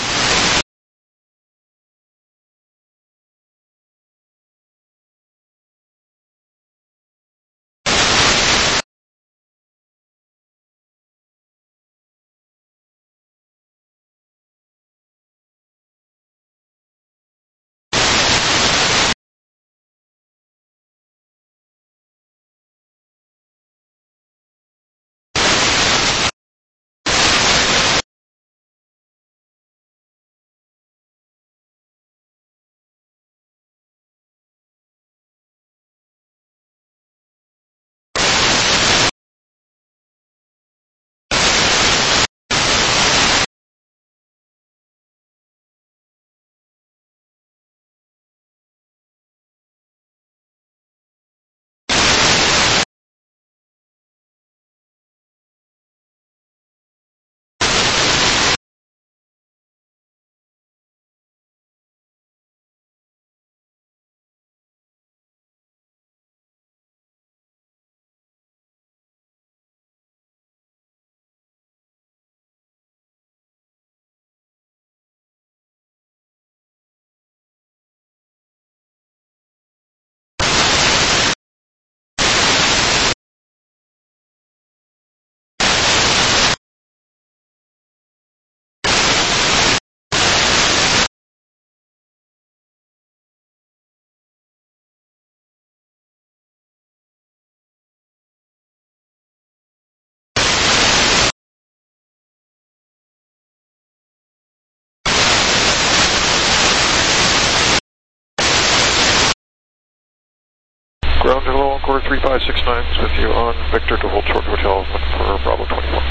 Ground hello, Encore three five six nine is with you on Victor to hold short hotel for Bravo twenty-one.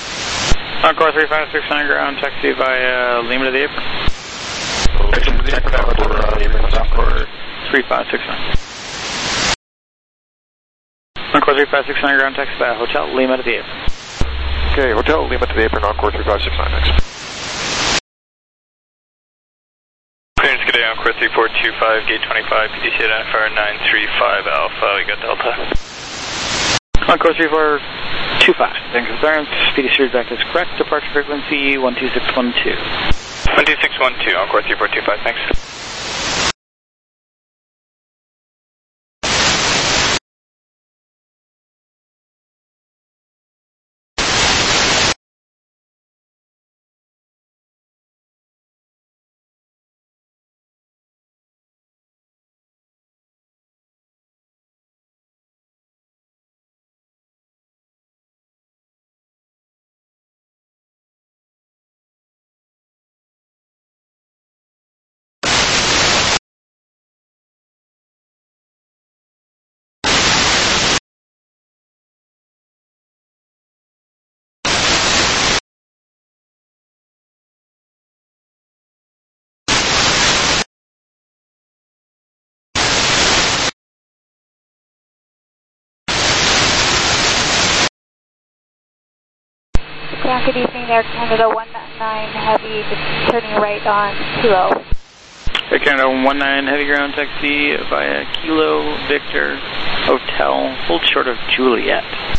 Encore three five six nine ground, taxi via Lima to the apron. Encore three five six nine. Encore three five six nine, ground taxi by Hotel Lima to the apron. Okay, Hotel Lima to the apron, Encore three five six nine, next. Clearance, good day, Encore three four two five, gate twenty-five, P T C identifier nine three five Alpha, we got Delta. Encore three four two five, Vancouver clearance, P T C feedback is correct, departure frequency one two six one two. one two six one two, Encore three four two five, thanks. Yeah, good evening, Air Canada one nine Heavy, just turning right on Kilo. Air Canada one nine Heavy ground taxi via Kilo Victor Hotel, hold short of Juliet.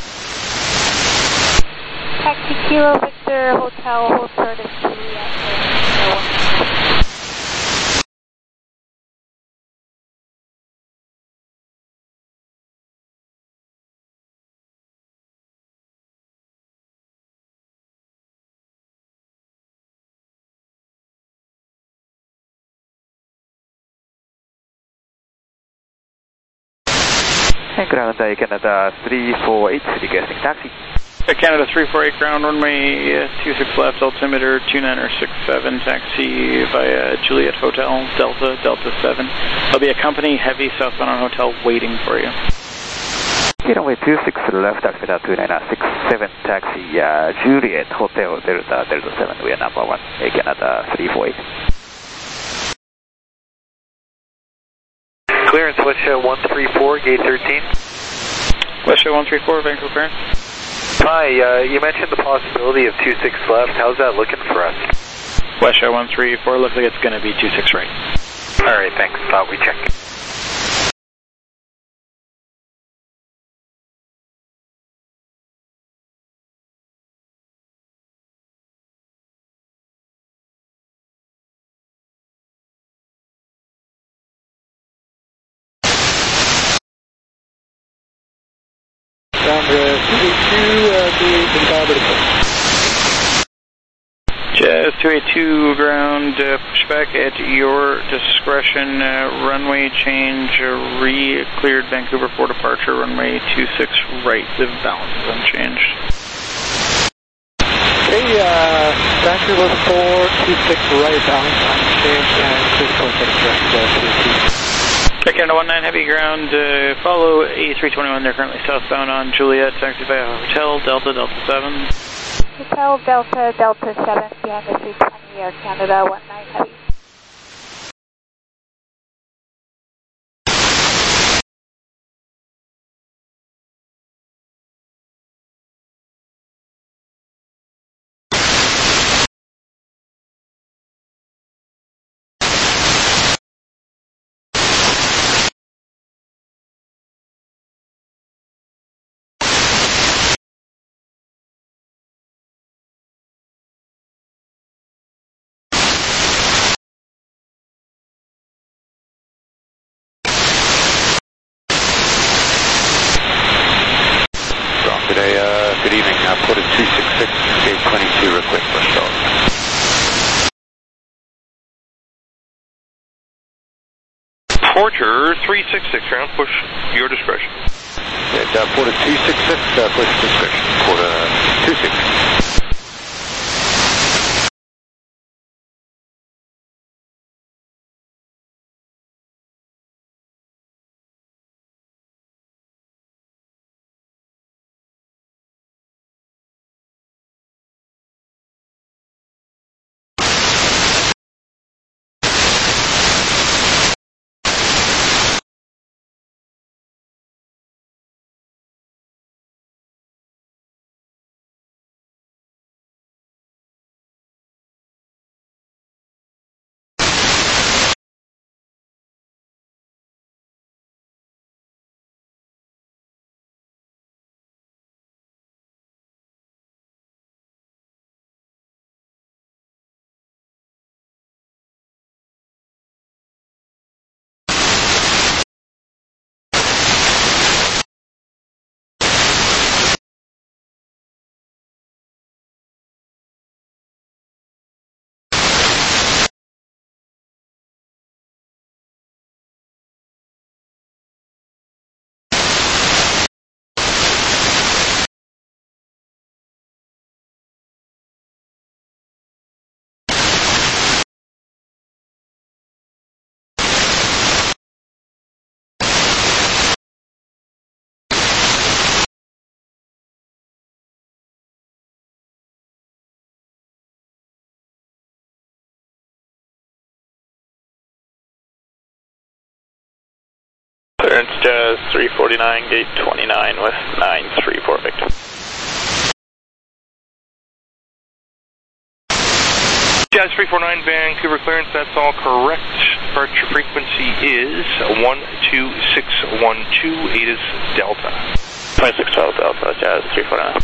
Taxi Kilo Victor Hotel, hold short of Juliet. And ground Air Canada three four eight, requesting taxi. Air Canada three four eight, ground runway uh, two six left, altimeter two nine six seven, taxi via Juliet Hotel, Delta, Delta seven. There'll be a company heavy southbound on hotel waiting for you. Runway two six left, altimeter two nine six seven, taxi uh, Juliet Hotel, Delta, Delta seven, we are number one, Air Canada three four eight. Clearance, Westjet one three four, gate thirteen. Westjet one three four, Vancouver clearance. Hi, uh, you mentioned the possibility of two six left. How's that looking for us? Westjet one three four, looks like it's going to be two six right. All right, thanks. Thought we checked. Ground uh, two eighty-two, uh, two eighty-two, Alberta. Jazz two eighty-two, ground uh, pushback at your discretion, uh, runway change, uh, re-cleared Vancouver for departure, runway two six right, the balance is unchanged. Okay, uh, Vancouver four two six right, balance unchanged, and critical for the Air Canada one nine Heavy ground, uh, follow A three twenty-one, they're currently southbound on Juliet, taxi via Hotel, Delta, Delta seven. Hotel Delta, Delta seven, behind the three twenty, Air Canada one nine Heavy. Today, uh, good evening, uh, Porter two six six, gate twenty-two, request for start. Porter three six six, ground push, your discretion. Yes, uh, Porter two six six, uh, push discretion, Porter two six. Jazz three forty-nine, gate twenty-nine with nine three four Victor. Jazz three forty-nine, Vancouver clearance, that's all correct. Departure frequency is one two six one two, eight is Delta. twenty-six twelve Delta, Jazz three forty-nine.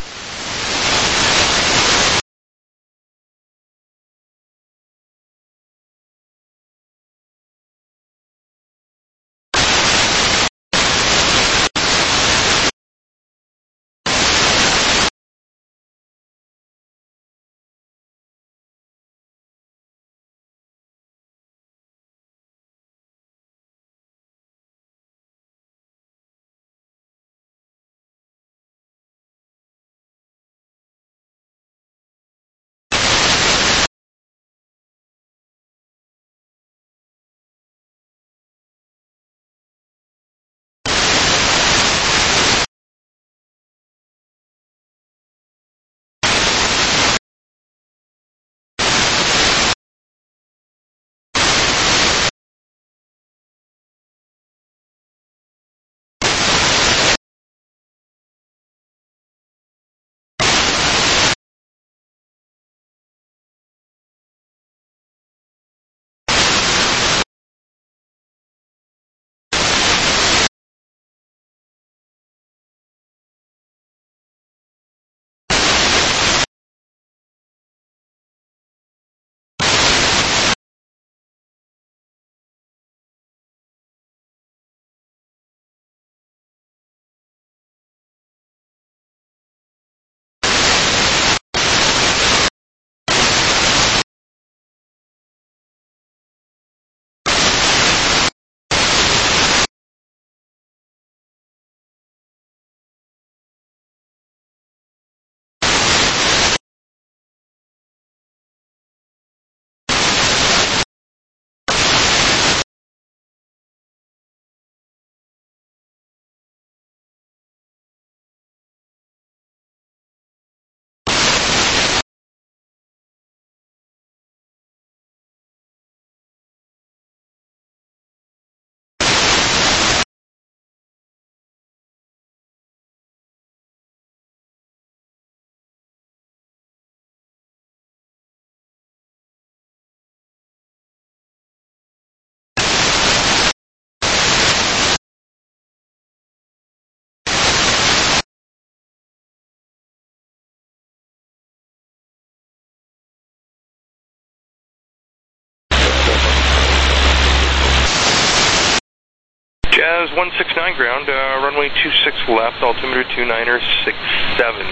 Jazz one six nine ground, uh, runway two six left, altimeter two niner six seven.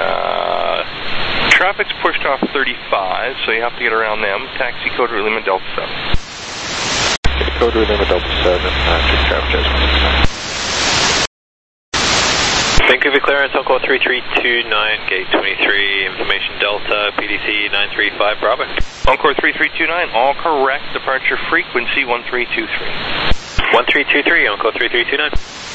Uh, traffic's pushed off thirty-five, so you have to get around them. Taxi code Lima Delta seven. Code Lima Delta seven, uh, to traffic Jazz one six nine. Vancouver clearance, Uncle three three two nine, gate twenty-three, information Delta, P D C nine three five, Bravo. Encore three three two nine, all correct, departure frequency one three two three. one three two three, Uncle three three two nine.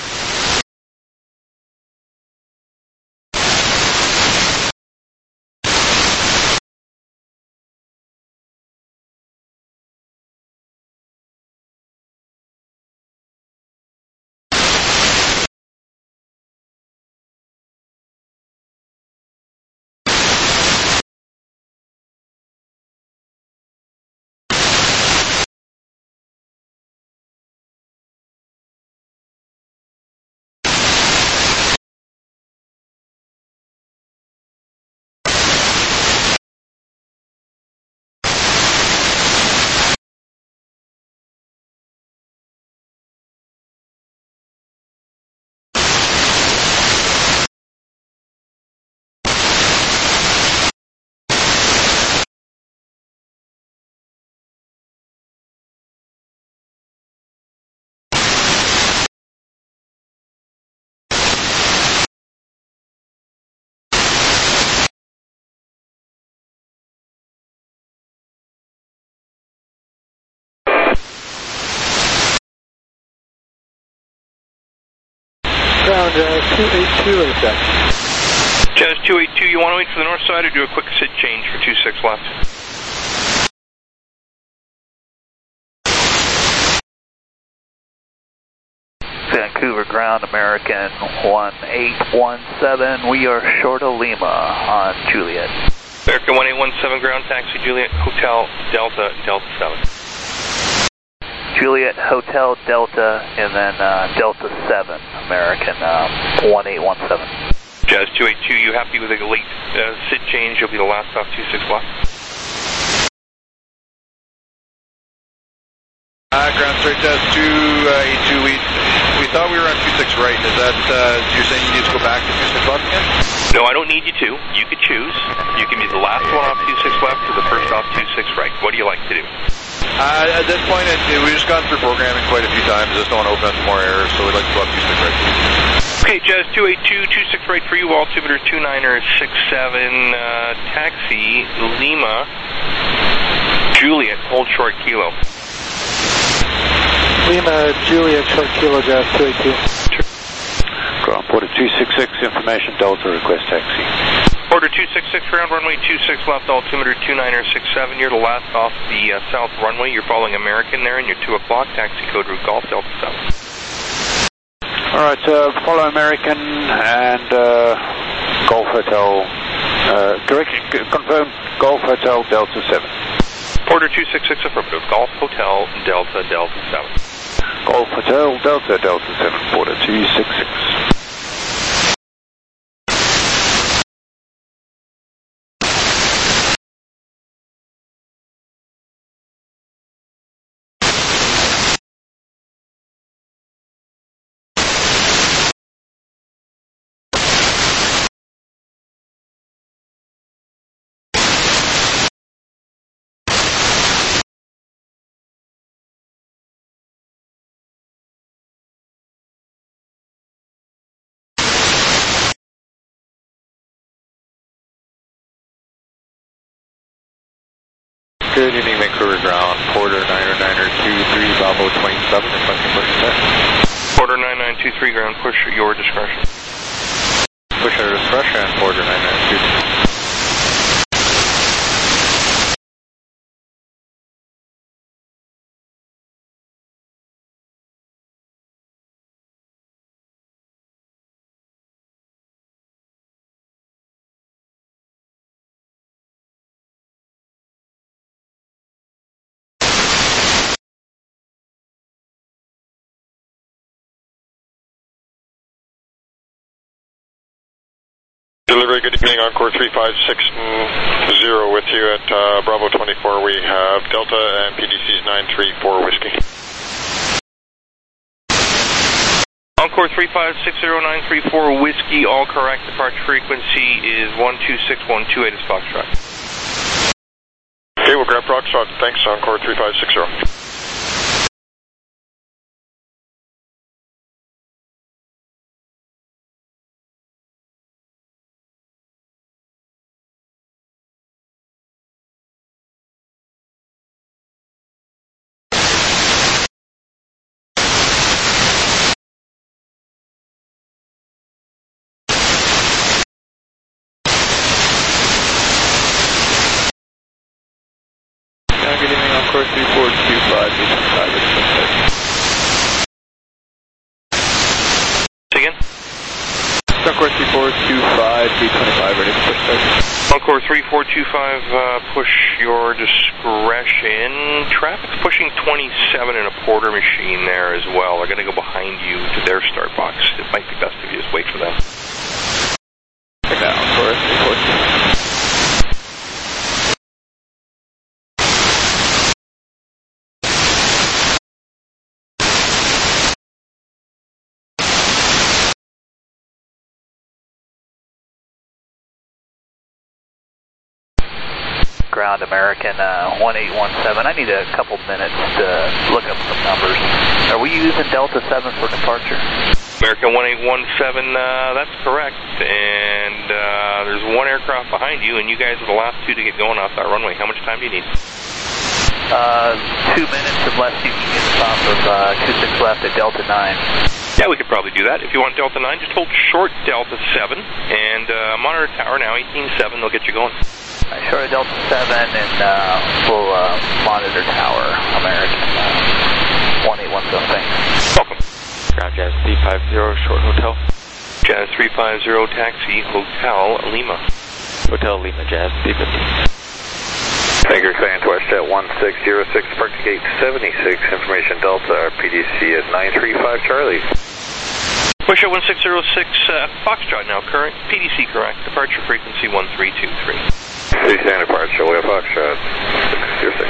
Ground uh, two eight two is that. Jazz two eight two, you want to wait for the north side or do a quick sit change for two six left? Vancouver ground, American one eight one seven. We are short of Lima on Juliet. American one eight one seven ground, taxi Juliet, Hotel Delta, Delta seven. Juliet, Hotel Delta, and then uh, Delta seven, American um, one eight one seven. Jazz two eight two, you happy with a late uh, S I D change? You'll be the last off two six left. Uh, ground straight Jazz two eight two, we, we thought we were on two six right. Is that, uh, you're saying you need to go back to two six left again? No, I don't need you to. You could choose. You can be the last one off two six left or the first off two six right. What do you like to do? Uh, at this point, it, it, we've just gone through programming quite a few times. I just don't want to open up some more errors, so we'd like to go up two six right. Okay, Jazz two eight two, two six right for you, altimeter two niner six seven, uh, taxi, Lima, Juliet, hold short kilo. Lima, Juliet, short kilo, Jazz two eight two. Ground Porter two six six, information Delta, request taxi. Porter two six six, ground runway two six left, altimeter two niner six seven. You're the last off the uh, south runway. You're following American there, and you're two o'clock, taxi code route Golf, Delta seven. Alright, uh, follow American and uh, Golf Hotel, uh, correct, confirm Golf Hotel Delta seven. Porter two six six, affirmative, Golf Hotel Delta, Delta seven. Golf Hotel Delta, Delta seven, Porter two six six. Good evening, Vancouver ground, Porter niner niner two three, Bravo twenty-seven, requesting push set. Porter nine nine two three, ground, push at your discretion. Push at your discretion, Porter nine nine two three. Delivery, good evening, Encore three five six zero with you at uh, Bravo twenty-four. We have Delta and P D Cs nine three four Whiskey. Encore three five six zero nine three four Whiskey, all correct. Departure frequency is one two six one two eight is Foxtrot. Okay, we'll grab Foxtrot. Thanks, Encore three five six zero. Good evening, Encore three four two five, B twenty-five, Say again? Encore three four two five, B twenty-five, ready for push start. Encore three four two five, uh, push your discretion. Traffic's pushing twenty-seven in a Porter machine there as well. They're going to go behind you to their start box. It might be best if you just wait for them. Check that, Encore three four two. Ground American uh, one eight one seven. I need a couple minutes to look up some numbers. Are we using Delta seven for departure? American one eight one seven, uh, that's correct. And uh, there's one aircraft behind you, and you guys are the last two to get going off that runway. How much time do you need? Uh, two minutes unless you can get us off of uh, two six left at Delta nine. Yeah, we could probably do that. If you want Delta nine, just hold short Delta seven, and uh, monitor tower now, eighteen seven, they'll get you going. Right, short Delta seven, and uh, full uh, monitor tower, American uh, one eight one seven, thanks. Welcome. Ground Jazz three five zero, short hotel. Jazz three five zero, taxi, Hotel Lima. Hotel Lima, Jazz three fifty. Baker Clearance WestJet one six zero six, departure gate seventy-six, information Delta, P D C at nine three five Charlie. WestJet one six zero six, uh, Foxtrot now current, P D C correct, departure frequency one three two three. Three standard departure, we have Foxtrot six zero six.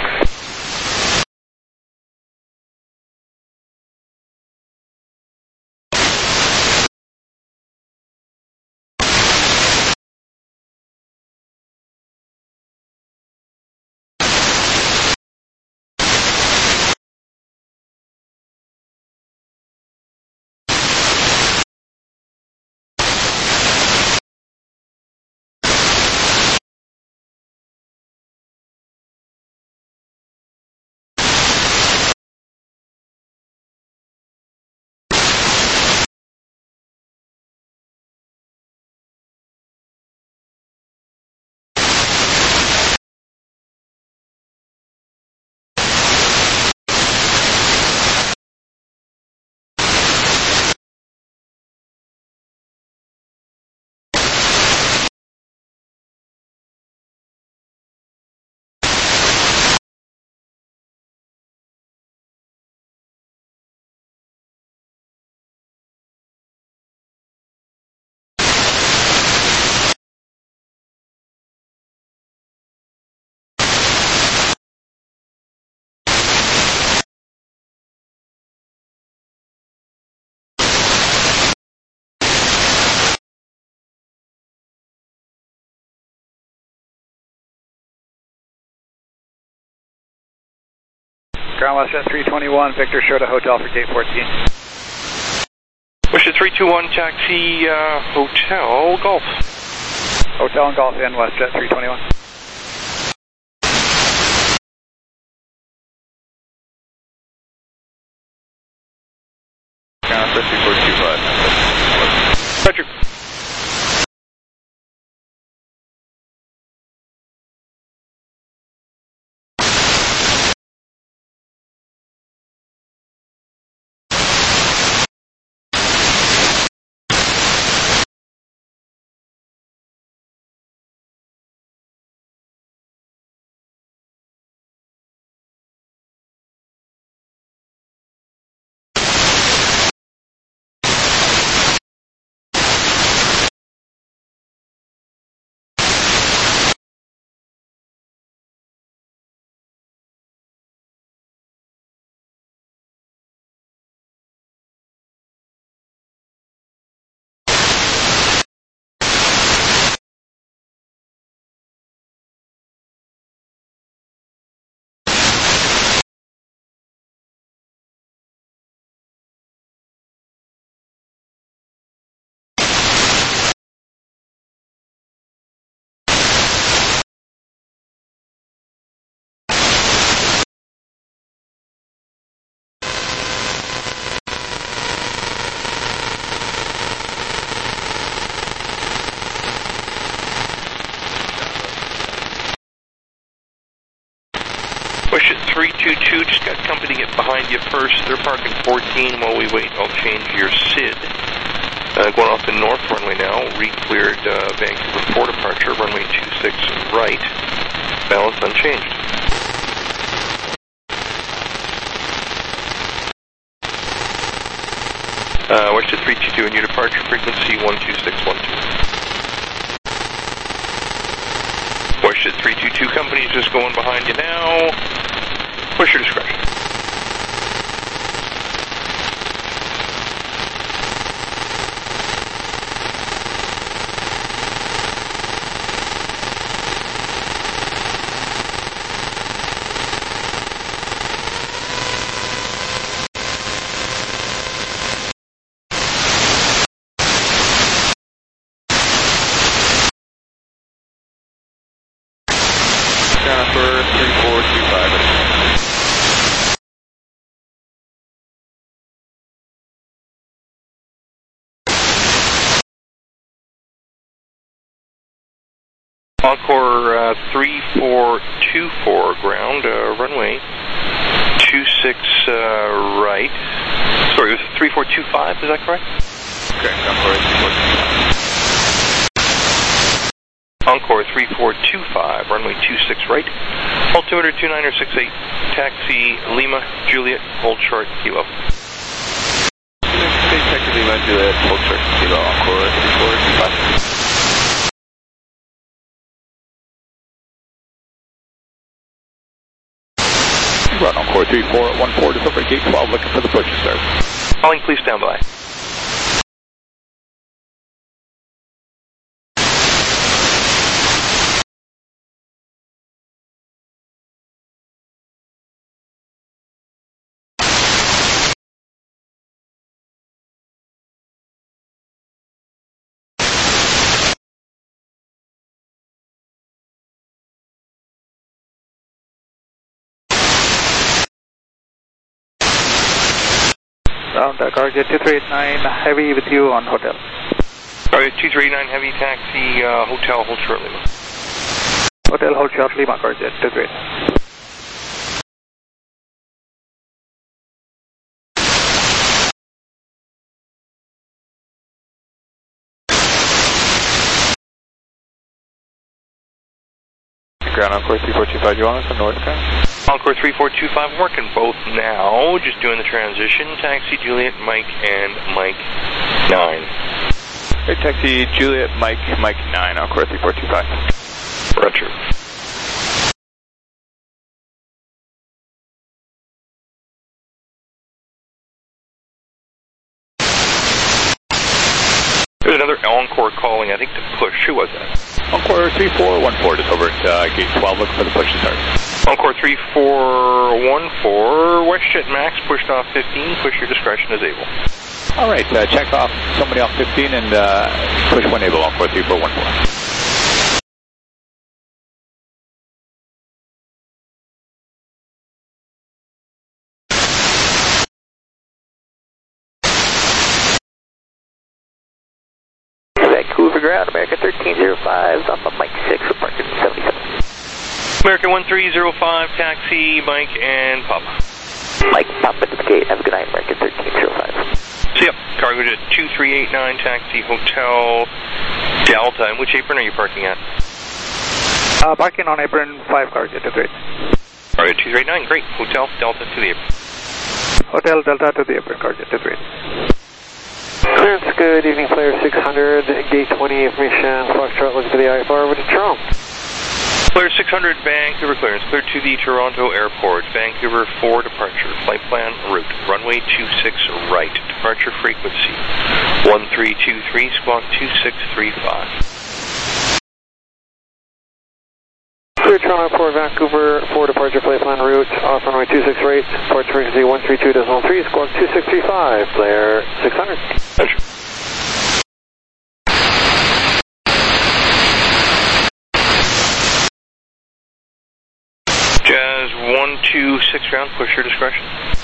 Ground WestJet three twenty-one, Victor Shota Hotel for gate fourteen. WestJet three two one, taxi, uh, Hotel Golf. Hotel and Golf in, WestJet three twenty-one. Ground WestJet three four two five. Roger. WestJet three two two, just got company to get behind you first. They're parking fourteen while we wait. I'll change your S I D. Uh, going off the north runway now, re-cleared uh, Vancouver four departure, runway two six right, balance unchanged. Uh, WestJet three two two, and your departure frequency one two six one two. WestJet three two two, company's just going behind you now. What's your discretion? Jennifer three four two five. Encore uh, three four two four ground, uh, runway two six uh, right. Sorry, it was three four two five, is that correct? Correct, Encore three four two five. Encore three four two five, runway two six right. Altimeter two niner six eight, taxi Lima, Juliet, hold short, kilo. Taxi Lima, Juliet, hold short, kilo, Encore three four two five. Run Encore three four one four, just over gate twelve, looking for the push to start. Calling, please stand by. Ground, uh, Carjet two three eight nine, heavy with you on hotel. Carjet two three eight nine, heavy, taxi, uh, hotel, hold short, Lima. Hotel, hold short, Lima, Carjet two three eight nine. Ground Encore three four two five, you want us on north ground? Encore three four two five, I'm working both now, just doing the transition. Taxi, Juliet, Mike, and Mike nine. Hey, taxi, Juliet, Mike, Mike nine, Encore three four two five. Roger. There's another Encore calling, I think, to push. Who was that? Encore three four one four, just over at uh, gate twelve, looking for the push to start. Encore three four one four, WestJet Max, pushed off fifteen, push your discretion as able. All right, uh, check off somebody off fifteen and uh, push one able, Encore three four one four. Vancouver ground, American thirteen oh five, off of Mike six, with parking seventy-seven. American one three oh five, taxi, Mike, and Papa. Mike, Papa to the gate, have a good night, American thirteen oh five. See ya. Cargo to two three eight nine, taxi, hotel, Delta. And which apron are you parking at? Uh, parking on apron five, Carjet two three eight nine. Cargo two three eight nine, great. Hotel, Delta to the apron. Hotel, Delta to the apron, Carjet two three eight nine. Clearance, good evening, Flare six hundred, gate twenty, information, Foxtrot, looking for the I F R, over to Toronto. Flare six hundred, Vancouver clearance, clear to the Toronto Airport, Vancouver for departure, flight plan route, runway two six right, departure frequency, one three two three, squawk two six three five. Clear Toronto for Vancouver for departure, flight plan route, off runway two six right, departure frequency one three two point three, squawk two six three five, Flare six hundred. Roger. Jazz one two six ground, push your discretion.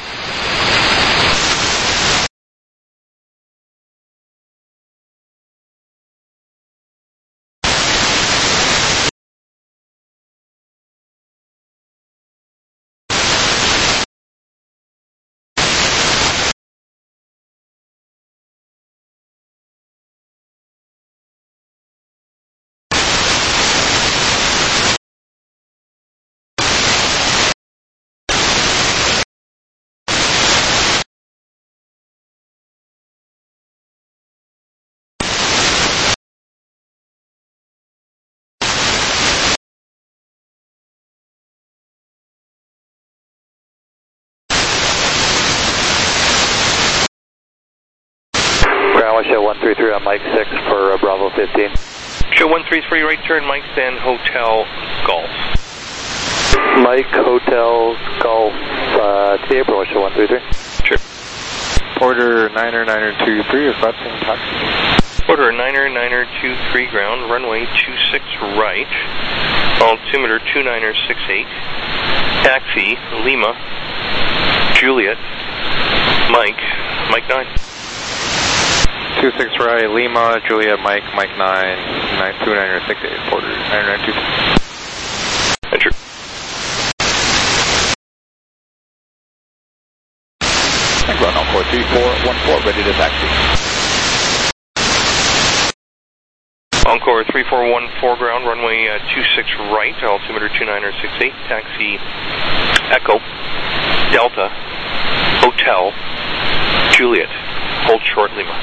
Show one three three on Mike six for uh, Bravo fifteen. Show one three three, right turn, Mike, then Hotel Golf. Mike, Hotel Golf, uh, to the April, show one three three. Sure. Porter niner niner two three, requesting taxi. Porter niner niner two three ground, runway two six right, altimeter two niner six eight, taxi, Lima, Juliet, Mike, Mike nine. two six right, Lima, Juliet, Mike, Mike nine, nine two niner six eight, Porter niner nine two three. Enter. And run Encore three four one four, ready to taxi. Encore three four one four ground, runway uh, two six right, altimeter two nine six eight, taxi Echo, Delta, Hotel, Juliet, hold short Lima.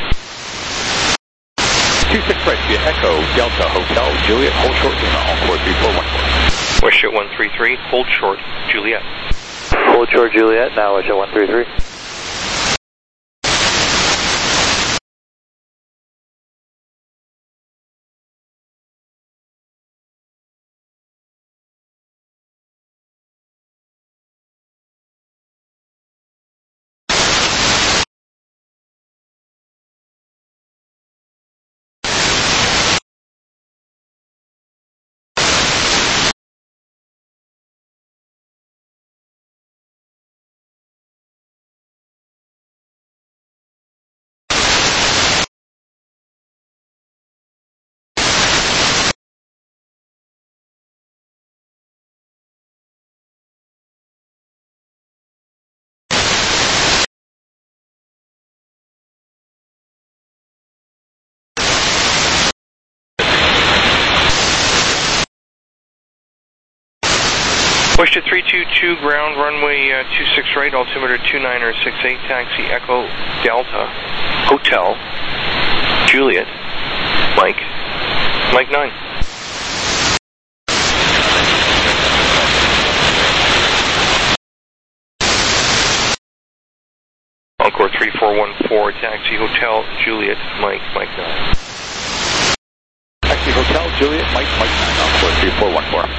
two six right via Echo, Delta, Hotel, Juliet, hold short Lima, Encore three four one four. WestJet one three three, hold short Juliet. Hold short Juliet, now WestJet one three three. WestJet three two two ground, runway uh, two six right, altimeter two nine six eight, taxi Echo, Delta, Hotel, Juliet, Mike, Mike nine. Encore three four one four, taxi Hotel, Juliet, Mike, Mike nine. Taxi Hotel, Juliet, Mike, Mike nine, Encore three four one four.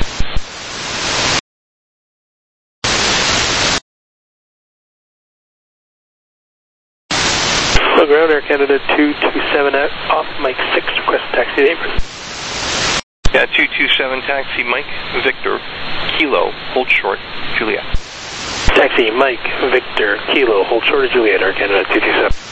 Ground, Air Canada two two seven off Mike six, request taxi to Apron. Yeah, two two seven, taxi Mike, Victor, Kilo, hold short, Juliet. Taxi Mike, Victor, Kilo, hold short of Juliet, Air Canada two two seven.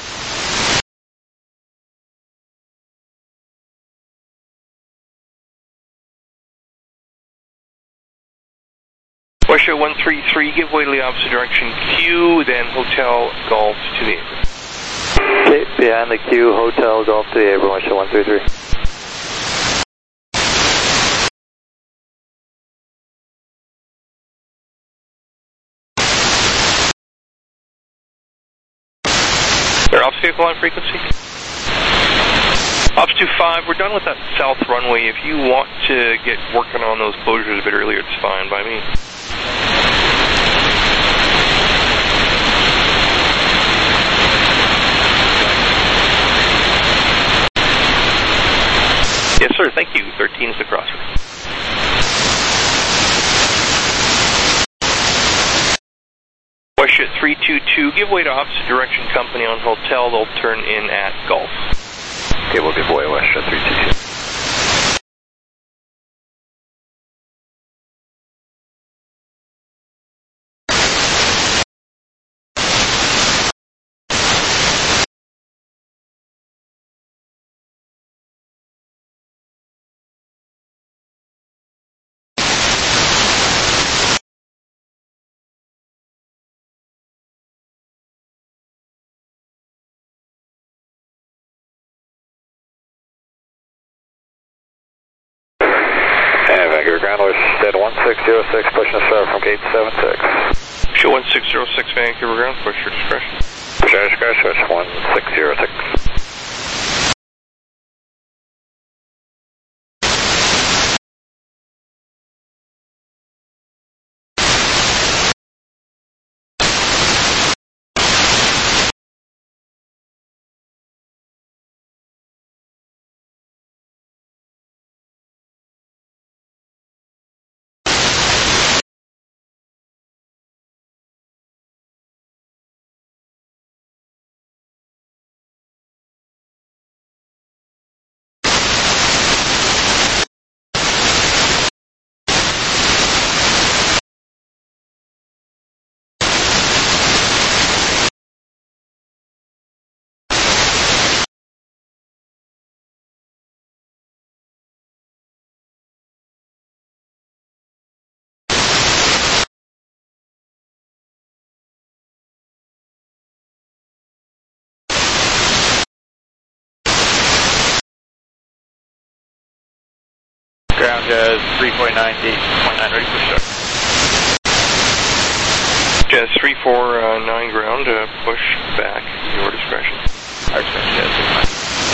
WestJet one three three, give way to the opposite direction, Q, then Hotel, Golf to the Apron. Okay, behind the queue, Hotel, Golf to the Apron, WestJet one three three. Air Ops vehicle on frequency. Ops two five, we're done with that south runway. If you want to get working on those closures a bit earlier, it's fine by me. Yes, sir. Thank you. thirteen is the crosser. WestJet three two two, give way to opposite direction company on Hotel. They'll turn in at Golf. Okay, we'll give way WestJet three two two. Ground, WestJet one six zero six, pushing us out from gate seven six. Show one six zero six, Vancouver ground, push your discretion. Push your discretion, one six zero six. Ground Jazz three four nine, gate point nine, ready for start. Jazz three four nine ground, uh, push back, your discretion. Our discretion, Jazz three four nine.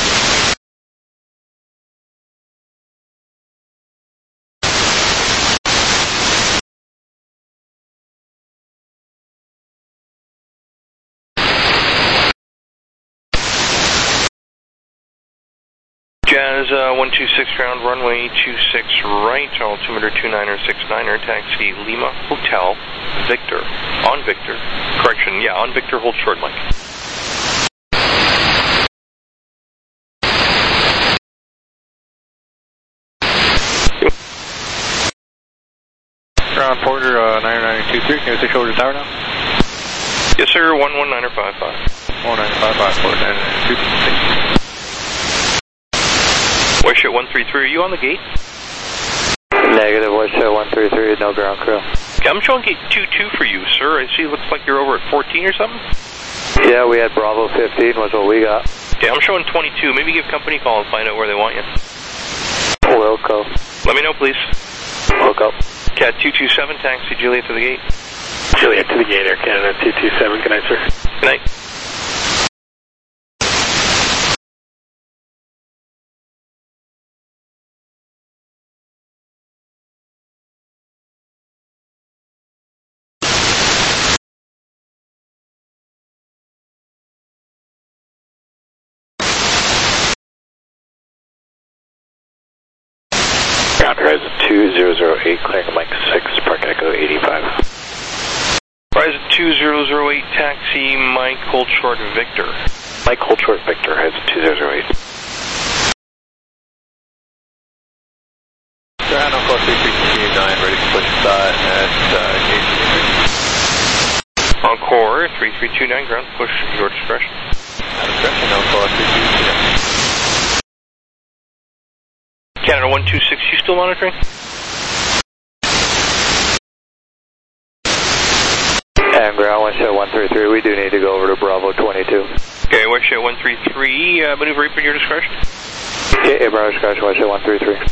Jazz uh, one two six ground, runway two six right, altimeter two niner six niner, taxi Lima Hotel, Victor, on Victor, correction, yeah, on Victor, hold short, Mike. Ground Porter, uh, nine nine two three, can you say shoulder tower now? Yes, sir, one one niner five five. one nine five five, Porter nine nine two three. Westjet one three three, are you on the gate? Negative, Westjet one three three, no ground crew. Okay, I'm showing gate two two for you, sir. I see it looks like you're over at fourteen or something. Yeah, we had Bravo fifteen was what we got. Okay, I'm showing twenty-two. Maybe give company a call and find out where they want you. Wilco. Let me know, please. Wilco. Cat two two seven, taxi Juliet to the gate. Juliet to the gate, Air Canada two two seven. Good night, sir. Good night. Ground Horizon two zero zero eight, clearing Mike six, Park Echo eighty-five. Horizon two zero zero eight, taxi Mike, hold short Victor. Mike, hold short Victor, Horizon two zero zero eight. Ground on course three three two nine, ready to push start at uh, gate three. Encore three three two nine, ground, push your discretion. Our discretion, on course three three two nine. Canada one two six, you still monitoring? And ground, Westjet one three three, we do need to go over to Bravo twenty-two. Okay, Westjet one three three, uh, maneuver at your discretion. Okay, Bravo discretion, Westjet one three three.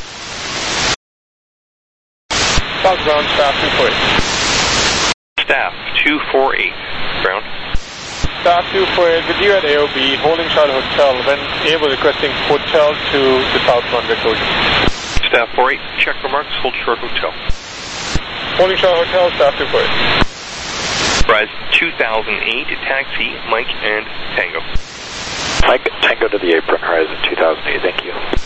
South ground, staff two four eight. Staff two four eight, ground. Staff two four eight, with you at A O B, holding Charlie Hotel, when able requesting hotel to the south runway closure. Staff four eight, check remarks, hold short hotel. Holding Charlie Hotel, staff two four eight. Rise two thousand eight, taxi, Mike and Tango. Mike, Tango to the apron, Horizon two thousand eight, thank you.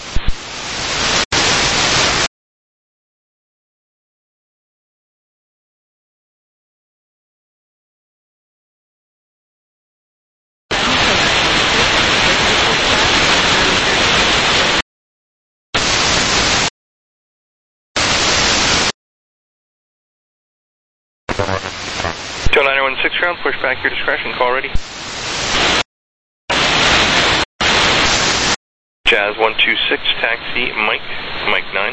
two nine one six ground, push back your discretion, call ready. Jazz one two six, taxi, Mike, Mike nine.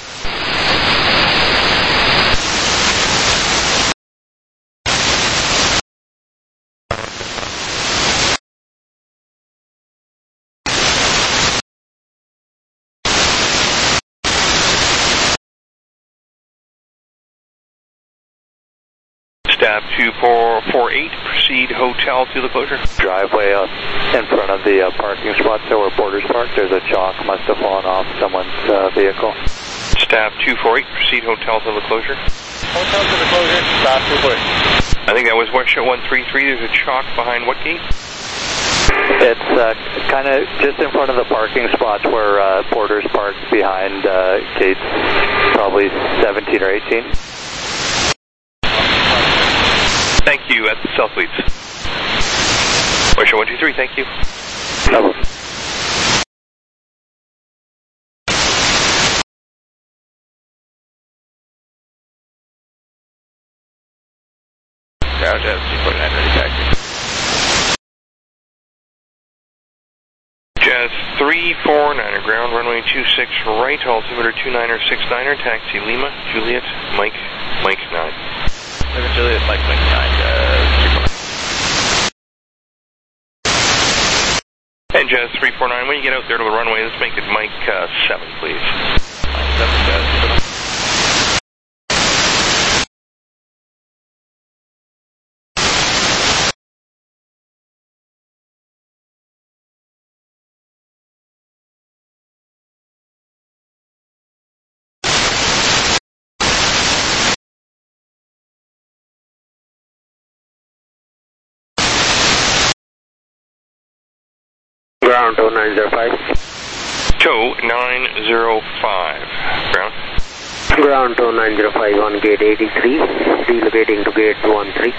Staff two four four eight, proceed hotel to the closure. Driveway up in front of the uh, parking spots there where Porter's parked. There's a chalk, must have fallen off someone's uh, vehicle. Staff two four eight, proceed hotel to the closure. Hotel to the closure, staff two four eight. I think that was Westjet one three three. There's a chalk behind what gate? It's uh, kind of just in front of the parking spots where uh, Porter's parked behind uh, gates, probably seventeen or eighteen. Thank you, at the South Leads. Westjet one two three, thank you. Over. Ground Jazz two four nine, ready taxi. Jazz three four niner, ground, runway two six right, altimeter two niner six niner, taxi Lima, Juliet, Mike, Mike nine. Lima, Juliet, Mike, Mike nine, uh, three four nine. And Jazz three four nine, when you get out there to the runway, let's make it Mike uh, seven, please. Mike seven, Jazz. Ground two nine zero five. Two nine zero five. Ground. Ground two nine zero five on gate eighty-three, relocating to gate one three.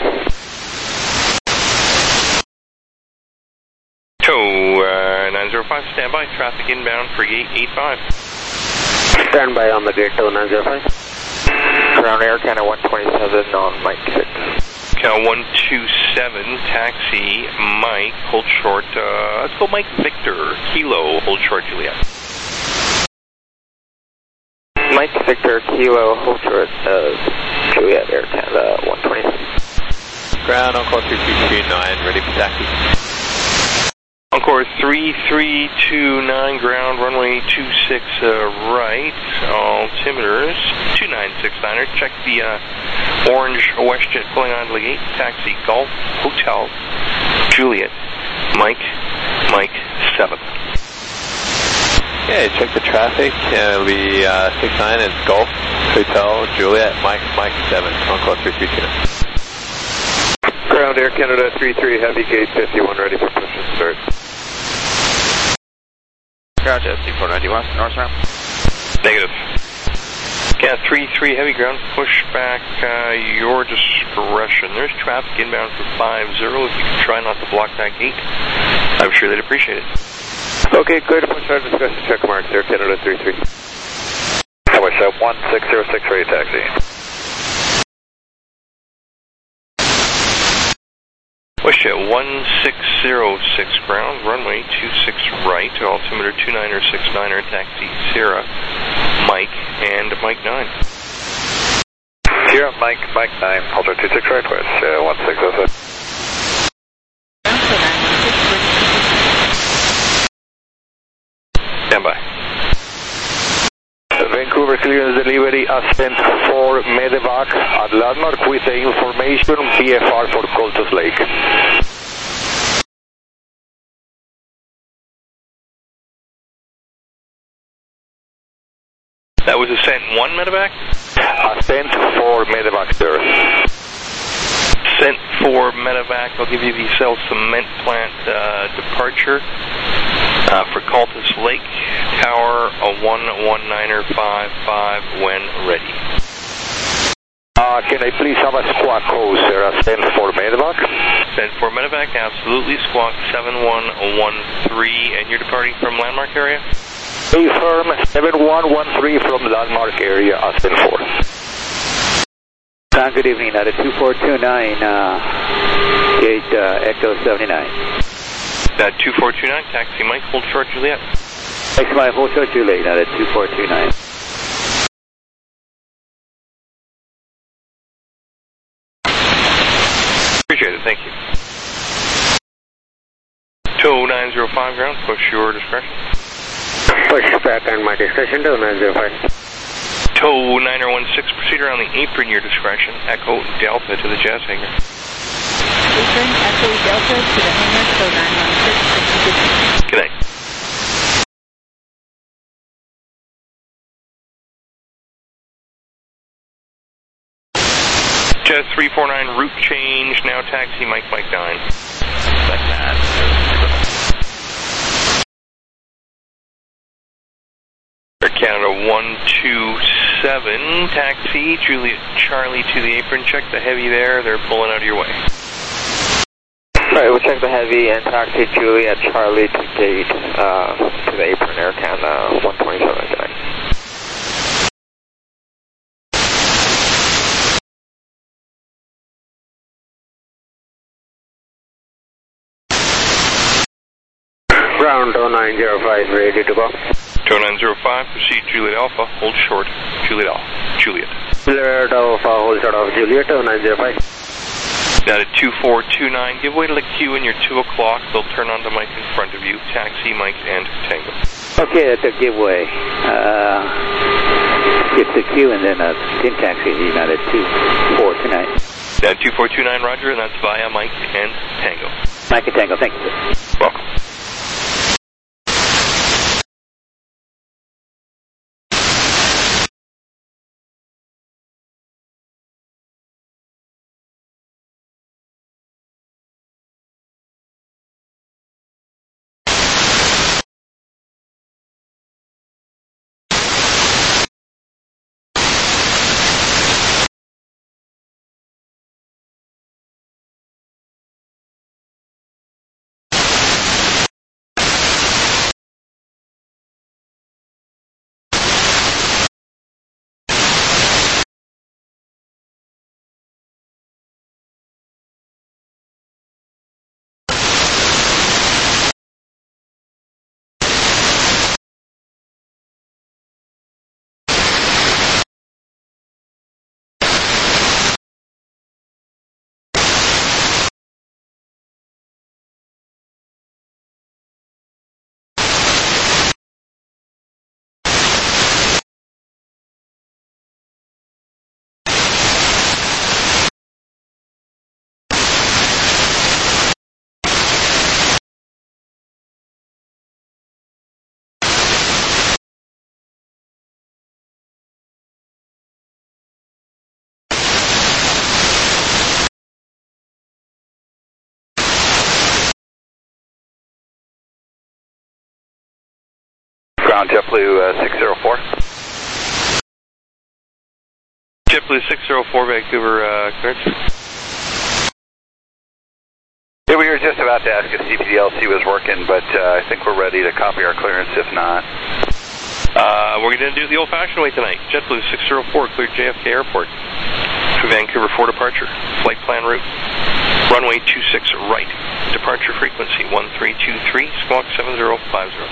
Two uh, nine zero five, standby. Traffic inbound for gate eighty-five. Standby on the gate two nine zero five. Ground Air Canada one twenty-seven on Mike six. Cal one two seven, taxi, Mike, hold short, uh, let's go Mike Victor, Kilo, hold short, Juliet. Mike Victor, Kilo, hold short, uh, Juliet, Air Canada one twenty-seven. Ground, Encore three three two nine, ready for taxi. Encore three three two nine, ground, runway two six uh, right, altimeters two nine six niner, check the uh, orange WestJet pulling onto the gate, taxi, Golf, Hotel, Juliet, Mike, Mike seven. Okay, check the traffic, uh, it'll be uh, six nine, it's Golf, Hotel, Juliet, Mike, Mike seven, Encore three three two nine. Ground Air Canada three three, heavy gate fifty-one, ready for push and start. Ground Jet C four ninety west, north ramp. Negative. Yeah, three three, heavy ground, push back, uh, your discretion. There's traffic inbound for five zero. If you can try not to block that gate, I'm sure they'd appreciate it. Okay, clear to push our discretion, check marks, Air Canada three three. Tower Shop one six zero six, ready taxi. WestJet one six zero six, ground, runway two six right, altimeter two nine six niner, taxi, Sierra, Mike, and Mike nine. Sierra, Mike, Mike nine, altimeter two six right, west, uh, one six zero six. Stand by. Vancouver clearance delivery ascent for Medevac at landmark with the information B F R for Coltus Lake. That was ascent one, Medevac? Ascent for Medevac, sir. Ascent for Medevac, I'll give you the Cell Cement Plant uh, departure uh, for Coltus Lake, tower a one one niner five five when ready. Uh, can I please have a squawk code, sir? Ascent for Medevac? Ascent for Medevac, absolutely. Squawk seven one one three, and you're departing from landmark area? A firm seven one one three from landmark area, ascent four. Good evening, at a two four two nine, uh, gate uh, Echo seventy-nine. Uh, two four two nine, taxi Mike, hold short Juliet. Thanks, Mike, hold short Juliet, at a two four two nine. Appreciate it, thank you. two nine zero five, ground, push your discretion. Push back on my discretion, two nine zero five. Tow niner one six, proceed around the apron, your discretion. Echo Delta to the Jazz hangar. Apron, Echo Delta to the hangar, tow nine one six. Good night. Jazz three four nine, route change, now taxi Mike Mike nine. Like that. Air Canada one two seven, taxi, Juliet Charlie to the apron, check the heavy there, they're pulling out of your way. Alright, we'll check the heavy and taxi Juliet Charlie to gate, uh, to the apron, Air Canada one twenty-seven tonight. Ground two nine zero five, ready to go. two nine zero five, proceed Juliet Alpha, hold short, Juliet Alpha, Juliet. Juliet Alpha, hold short of Juliet, two nine zero five. Now to two four two nine, give way to the queue in your two o'clock, they'll turn on to Mike in front of you, taxi, Mike, and Tango. Okay, that's a giveaway. Uh, it's the Q and then a pin taxi United two four two nine. Uh, two four two nine, roger, and that's via Mike and Tango. Mike and Tango, thank you. Welcome. Ground JetBlue uh, six zero four. JetBlue six zero four, Vancouver, uh, clearance. Yeah, we were just about to ask if C P D L C was working, but uh, I think we're ready to copy our clearance if not. Uh, we're going to do it the old-fashioned way tonight. JetBlue six zero four, cleared J F K Airport to Vancouver for departure. Flight plan route. Runway two six right. Departure frequency one three two three, squawk seven zero five zero.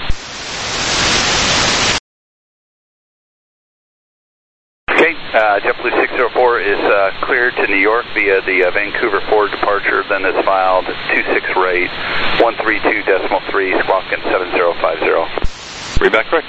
Okay, uh, JetBlue six zero four is uh, cleared to New York via the uh, Vancouver forward departure, then is filed two six right, one three two decimal three, squawking seven zero five zero. Read back correct.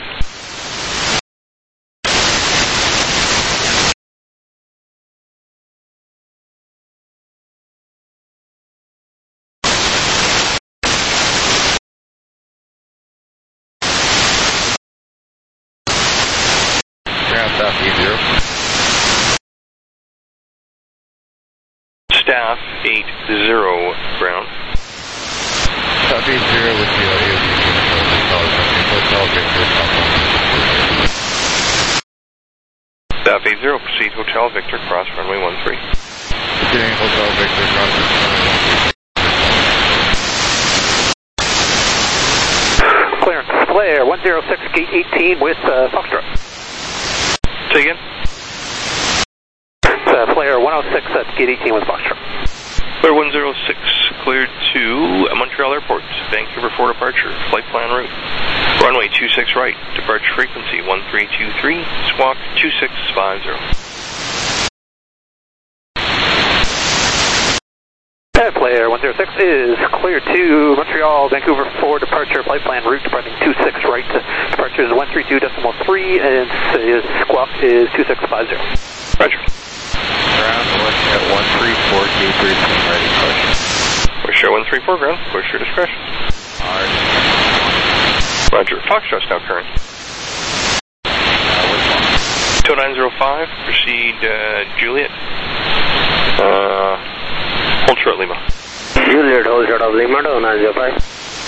Staff eight zero, ground. Staff eight zero with the A O D Hotel Victor, Staff eight zero, proceed Hotel Victor, cross runway one three. Proceeding Hotel Victor, cross runway one three. Clearance, Flair one zero six, gate eighteen with uh, Foxtrot. Say again? Uh, Flair one oh six at gate eighteen with Foxtrot. Flair one oh six, cleared to Montreal Airport, Vancouver for departure, flight plan route. Runway two six right, departure frequency one three two three, squawk two six five zero. Uh, Flair one oh six is cleared to Montreal, Vancouver for departure, flight plan route departing two six right. Departure is one three two decimal three, and his squawk is two six five zero. Roger. Ground, one at one three four, gate thirteen, ready, push. Push show one three four, ground, push your discretion. Alright. Roger, Foxtrot's now current. two nine zero five, proceed uh, Juliet. Uh, hold short Lima. Juliet, hold short of Lima, two nine zero five.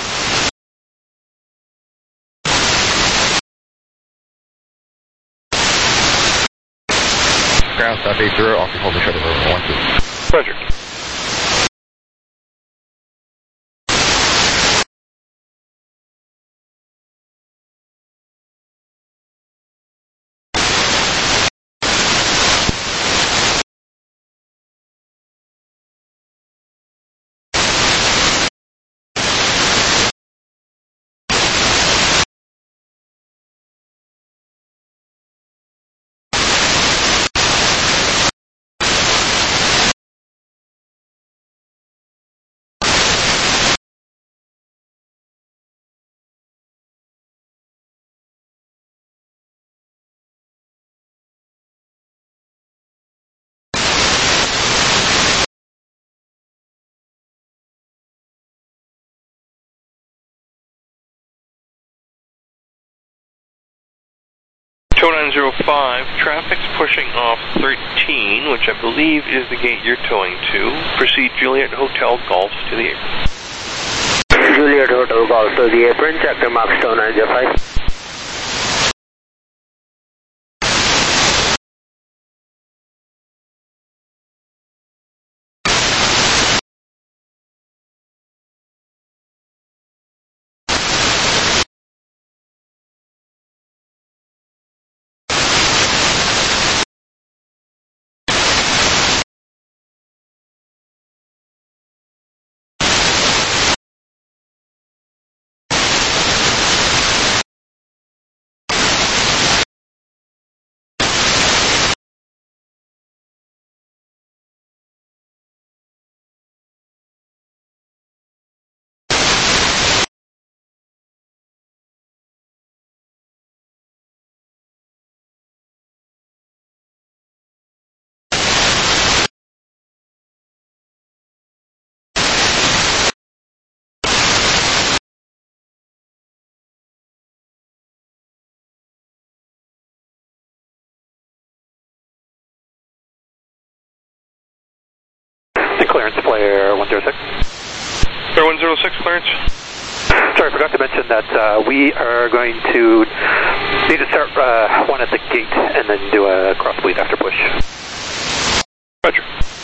Ground, Staff eight zero, off the hold the shuttle over one two. Roger. Tow nine zero five, traffic's pushing off thirteen, which I believe is the gate you're towing to. Proceed Juliet Hotel Golf to the apron. Juliet Hotel Golf to the apron, check the marks tow nine zero five. Clearance, Flare one zero six. Flare one zero six, clearance. Sorry, I forgot to mention that uh, we are going to need to start uh, one at the gate and then do a cross bleed after push. Roger.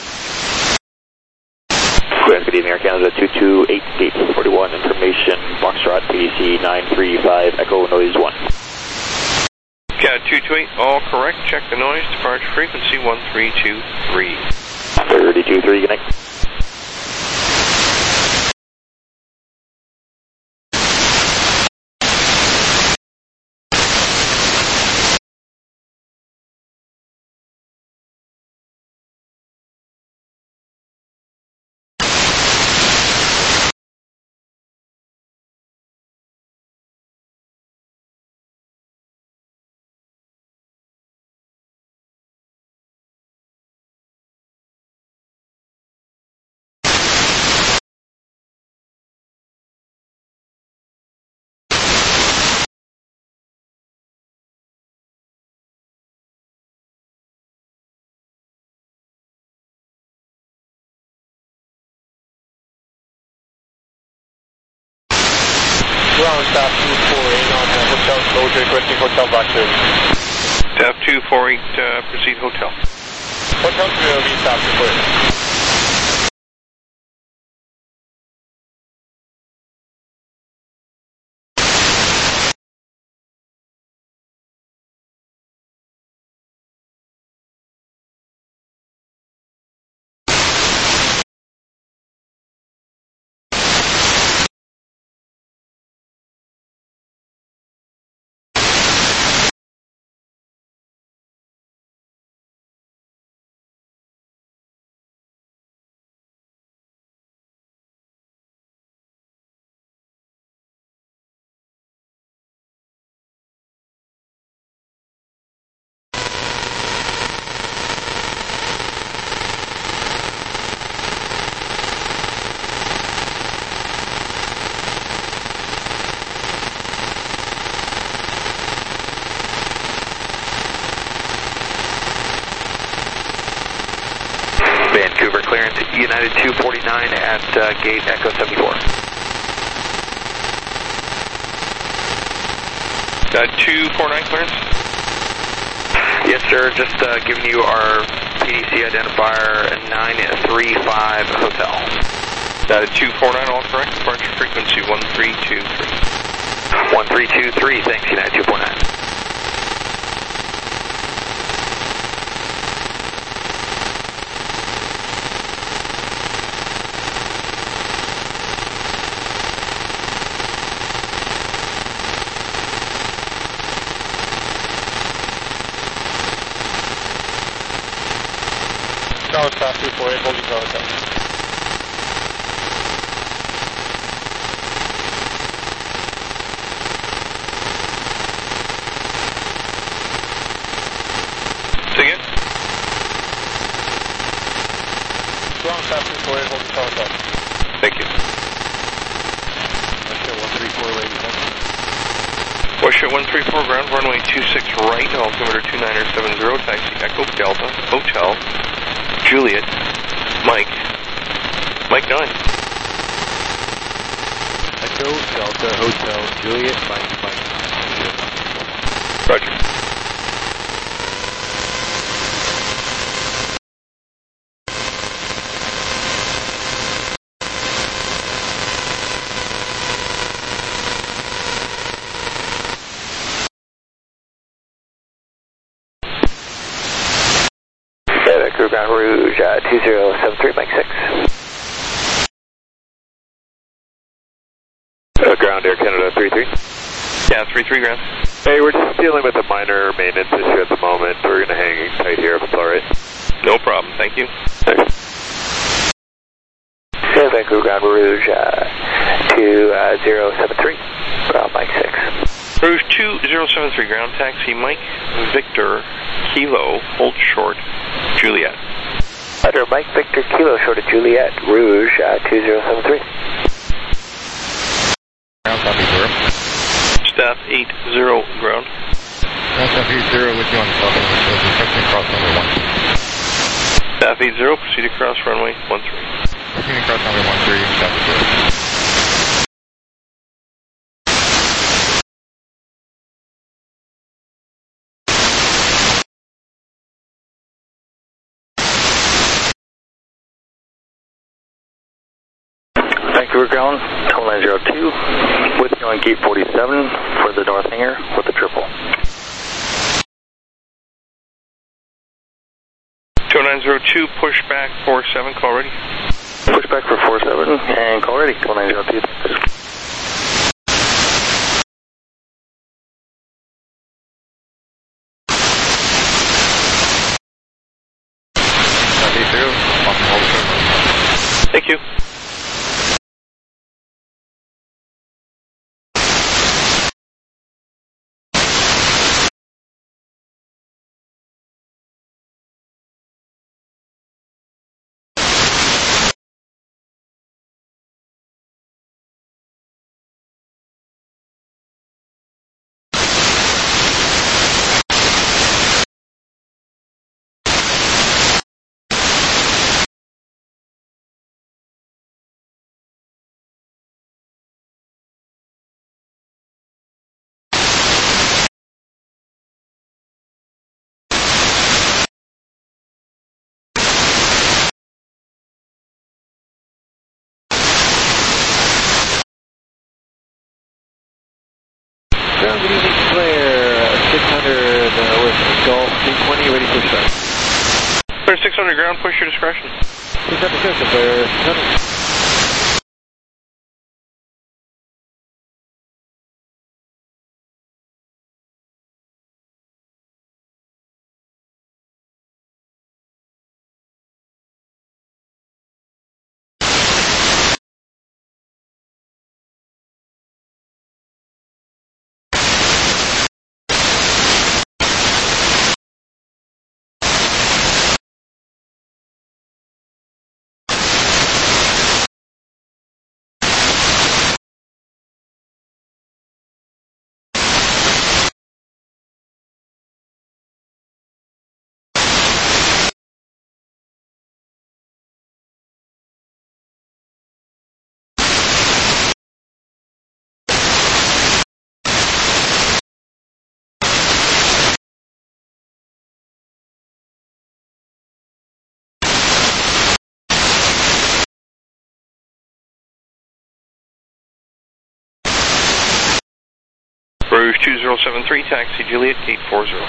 Good evening, Air Canada two two eight, gate forty-one, information, Foxtrot, P D C nine three five, Echo Noise one. Cat two two eight, all correct. Check the noise, departure frequency one three two three. thirty-two three, good night. Ground staff two four eight on uh, hotel closure, requesting hotel back service. Staff two four eight, uh, proceed hotel. Hotel will be staff two four eight. Vancouver clearance, United two forty-nine at uh, gate Echo seventy-four. Uh, two forty-nine clearance? Yes, sir. Just uh, giving you our P D C identifier nine three five Hotel. Uh, two forty-nine, all correct. Departure frequency one three two three. one three two three, thanks, United two forty-nine. Tower staff two four eight, holding to hotel. Say again? Ground staff two four eight, holding to hotel. Thank you. one three four, ladies. Push Push at one three four ground, runway two six right, altimeter two nine seven zero, taxi Echo Delta, Hotel, Juliet, Mike, Mike nine. Echo Delta, Hotel, Juliet, Mike, Mike nine. Roger. Vancouver Ground Rouge, uh, two zero seven three, Mike six. Uh, ground Air Canada three three. Yeah, three three ground. Hey, we're just dealing with a minor maintenance issue at the moment. We're going to hang tight here if it's alright. No problem, thank you. Thanks. Yeah, Vancouver Ground Rouge, uh, two zero seven three, uh, Mike six. Rouge two zero seven three, ground taxi Mike Victor Kilo, hold short, Juliet. Under Mike Victor Kilo, short of Juliet, Rouge uh, two zero seven three. Ground copy zero. Staff eight zero, ground. Ground staff eight zero with you on the southern windshield, approaching across runway one three. Staff eight zero, proceed across runway one three. Proceeding across runway one three, staff zero. Vancouver ground, total nine zero two, with you on gate forty-seven for the north hangar with the triple. two nine zero two, push back four seven, call ready. Push back for four seven and call ready, total nine zero two. Thank you. Ground, good evening, Claire, six hundred uh, with Golf three twenty, ready for start. Clear six hundred ground, push your discretion. six hundred, Claire, six hundred. Rouge two zero seven three, taxi Juliet, gate four zero.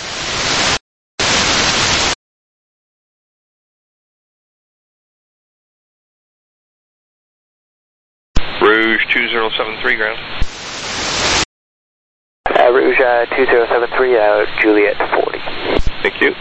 Rouge two zero seven three, ground. Uh, Rouge uh, two zero seven three, uh, Juliet forty. Thank you.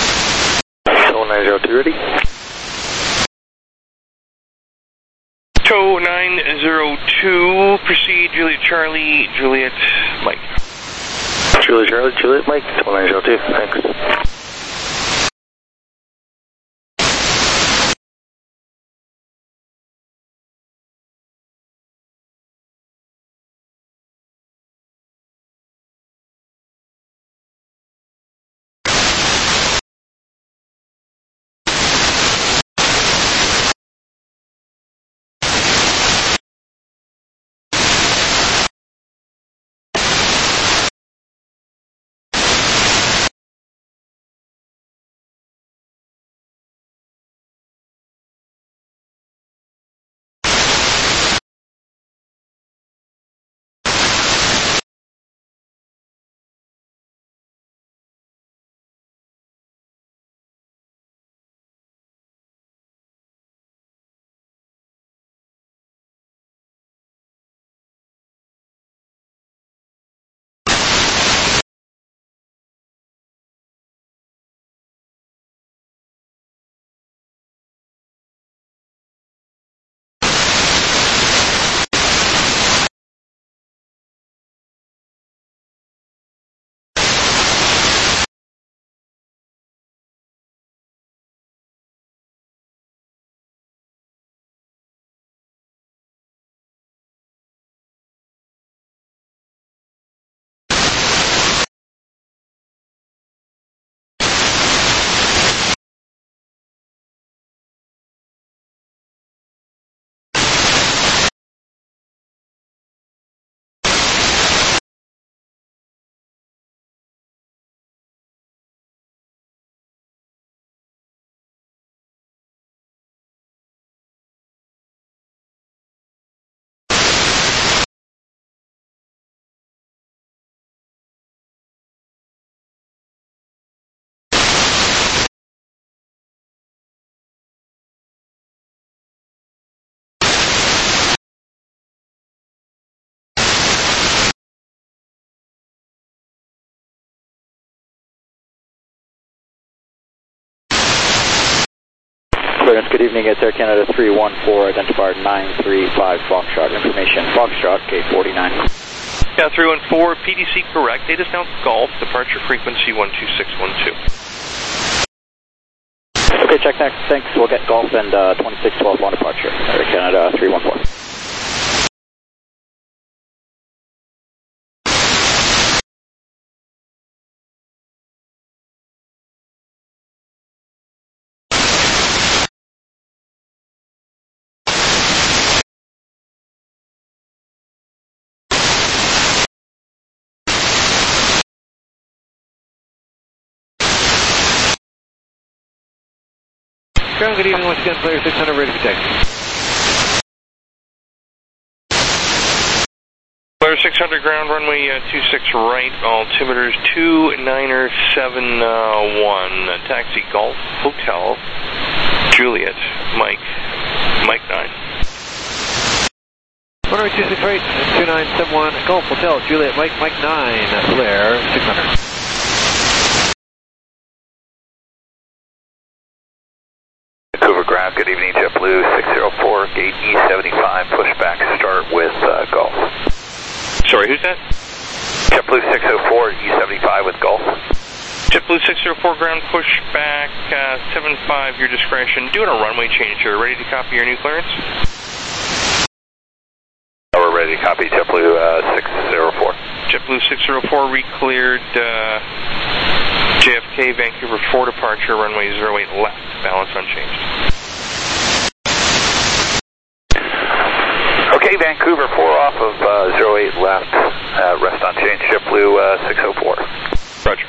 nine zero two ready. two Echo nine zero two, proceed, Juliet Charlie, Juliet Mike. Juliet Charlie, Juliet Mike, one nine zero two, thanks. Clearance, good evening, it's Air Canada three one four, identifier nine three five Foxtrot, information Foxtrot, K forty-nine. Yeah, three one four, P D C correct, data now Golf, departure frequency one two six one two. Okay, check next, thanks, we'll get Golf and uh, twenty-six twelve on departure, Air Canada three one four. Ground, good evening, once again, player six hundred, ready for taxi. Player six hundred, ground, runway uh, two six right, altimeters two niner seven one, taxi Golf, Hotel, Juliet, Mike, Mike nine. Runway two six right, two nine seven one, Golf, Hotel, Juliet, Mike, Mike nine, Blair six hundred. Vancouver ground, good evening, JetBlue six zero four, gate E seventy-five, pushback start with uh, Golf. Sorry, who's that? JetBlue six zero four, E seventy-five with Golf. JetBlue six zero four, ground pushback uh, seven five, your discretion. Doing a runway change here. Ready to copy your new clearance? Oh, we're ready to copy JetBlue uh, six zero four. JetBlue six zero four, re-cleared uh, J F K, Vancouver four departure, runway zero eight left, balance unchanged. Okay, Vancouver four off of uh, zero eight left, uh, rest unchanged, JetBlue uh, six zero four. Roger.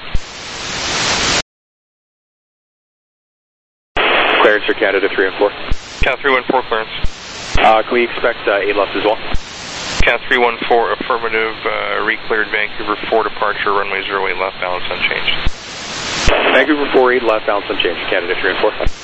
Clearance for Canada three one four. Cal three one four clearance. Uh, can we expect uh, eight left as well? Cal three one four, affirmative, uh, re-cleared Vancouver four departure, runway zero eight left, balance unchanged. Vancouver four eight left, balance unchanged, Canada three one four.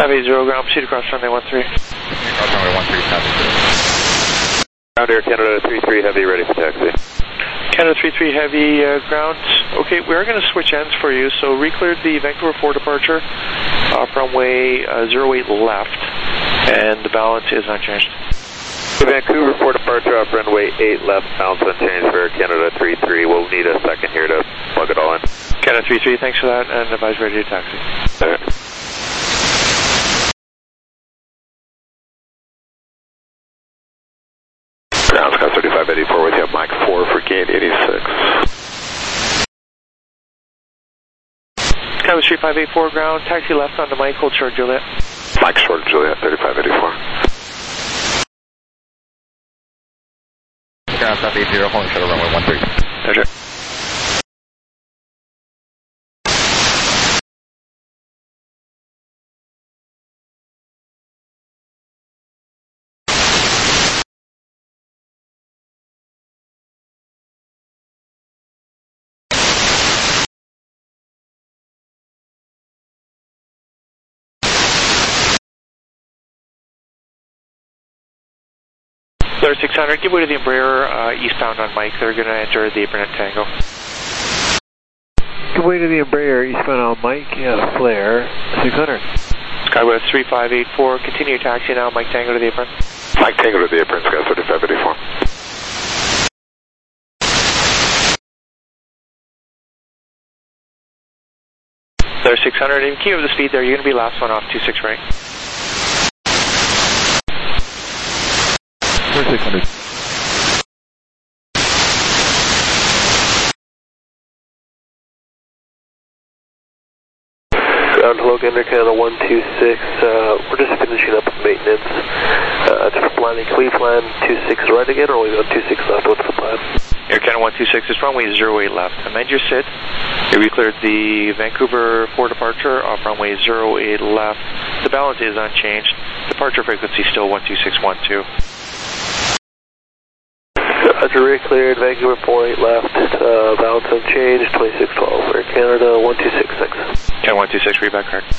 Southie zero, ground, proceed across runway one three. Across runway one three, Southie zero. Ground Air Canada three three Heavy, ready for taxi. Canada three three Heavy, uh, ground. Okay, we're going to switch ends for you, so re-cleared the Vancouver four departure off runway uh, zero eight left, and the balance is unchanged. Vancouver four departure off runway eight left, balance unchanged for Air Canada three three. We'll need a second here to plug it all in. Canada three three, thanks for that, and advise ready to taxi. Okay. Ground Scott thirty-five eighty-four with you, Mike four for gate eighty-six. Canada three five eight four, ground, taxi left onto Mike, hold short Juliet. Mike short Juliet, thirty-five eighty-four. Ground South eight zero, holding shuttle runway one three. Roger. Flare six hundred, give way to the Embraer uh, eastbound on Mike. They're going to enter the apron at Tango. Give way to the Embraer eastbound on Mike, yeah, Flare six hundred. Skywest three five eight four, continue taxi now, Mike Tango to the apron. Mike Tango to the apron, Sky thirty-five eighty-four. Flare six hundred, and keep up the speed there, you're going to be last one off two six right. six hundred. Ground, hello, Gander Canada one two six. Uh, we're just finishing up with maintenance. Uh, just planning, can we plan two six right again, or we got two six left? What's the plan? Air Canada one two six is runway zero eight left. Amend your S I D. We cleared the Vancouver four departure off runway zero eight left. The balance is unchanged. Departure frequency still one two six one two. Roger, re-cleared, Vancouver four eight left, uh, balance unchanged, twenty-six twelve, Air Canada one two six six. Canada one two six, read back correct.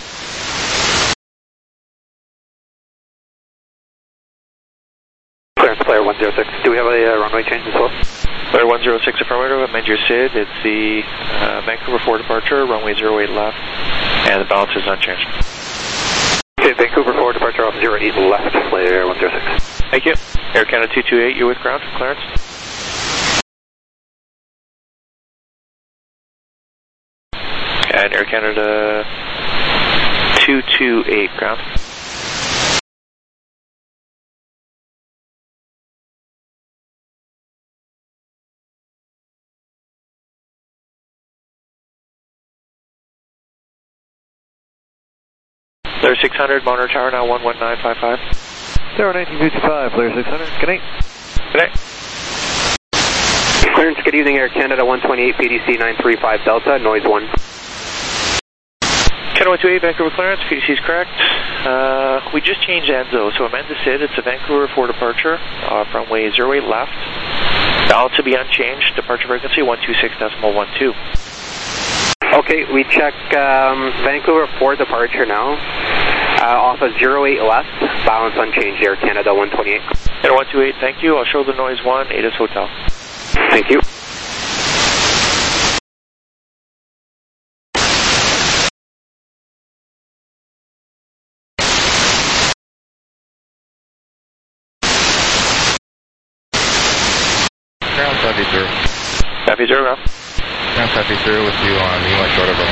Clearance, Player one zero six. Do we have a uh, runway change as well? Player one zero six affirmative, amend your S I D. It's the uh, Vancouver four departure, runway zero eight left, and the balance is unchanged. Okay, Vancouver four departure off zero eight left, Player one zero six. Thank you. Air Canada two two eight, you with ground, clearance. And Air Canada two two eight, ground. Flare six hundred, monitor tower now one one nine five five. Tower nineteen fifty-five, Flare six hundred, good night. Good night. Clearance, good evening, Air Canada one twenty-eight, P D C nine three five Delta, noise one. Canada one two eight, Vancouver clearance, P D C is correct. Uh, we just changed Enzo, so amend the S I D. It's a Vancouver four departure uh, from runway zero eight left. Balance to be unchanged, departure frequency one two six decimal one two. Okay, we check um, Vancouver four departure now, uh, off of zero eight left, balance unchanged, Air Canada one twenty-eight. Canada one two eight, thank you. I'll show the noise one, A D I S Hotel. Thank you. Ground Southie zero. Southie zero, ground. Ground Southie zero with you on Lima short of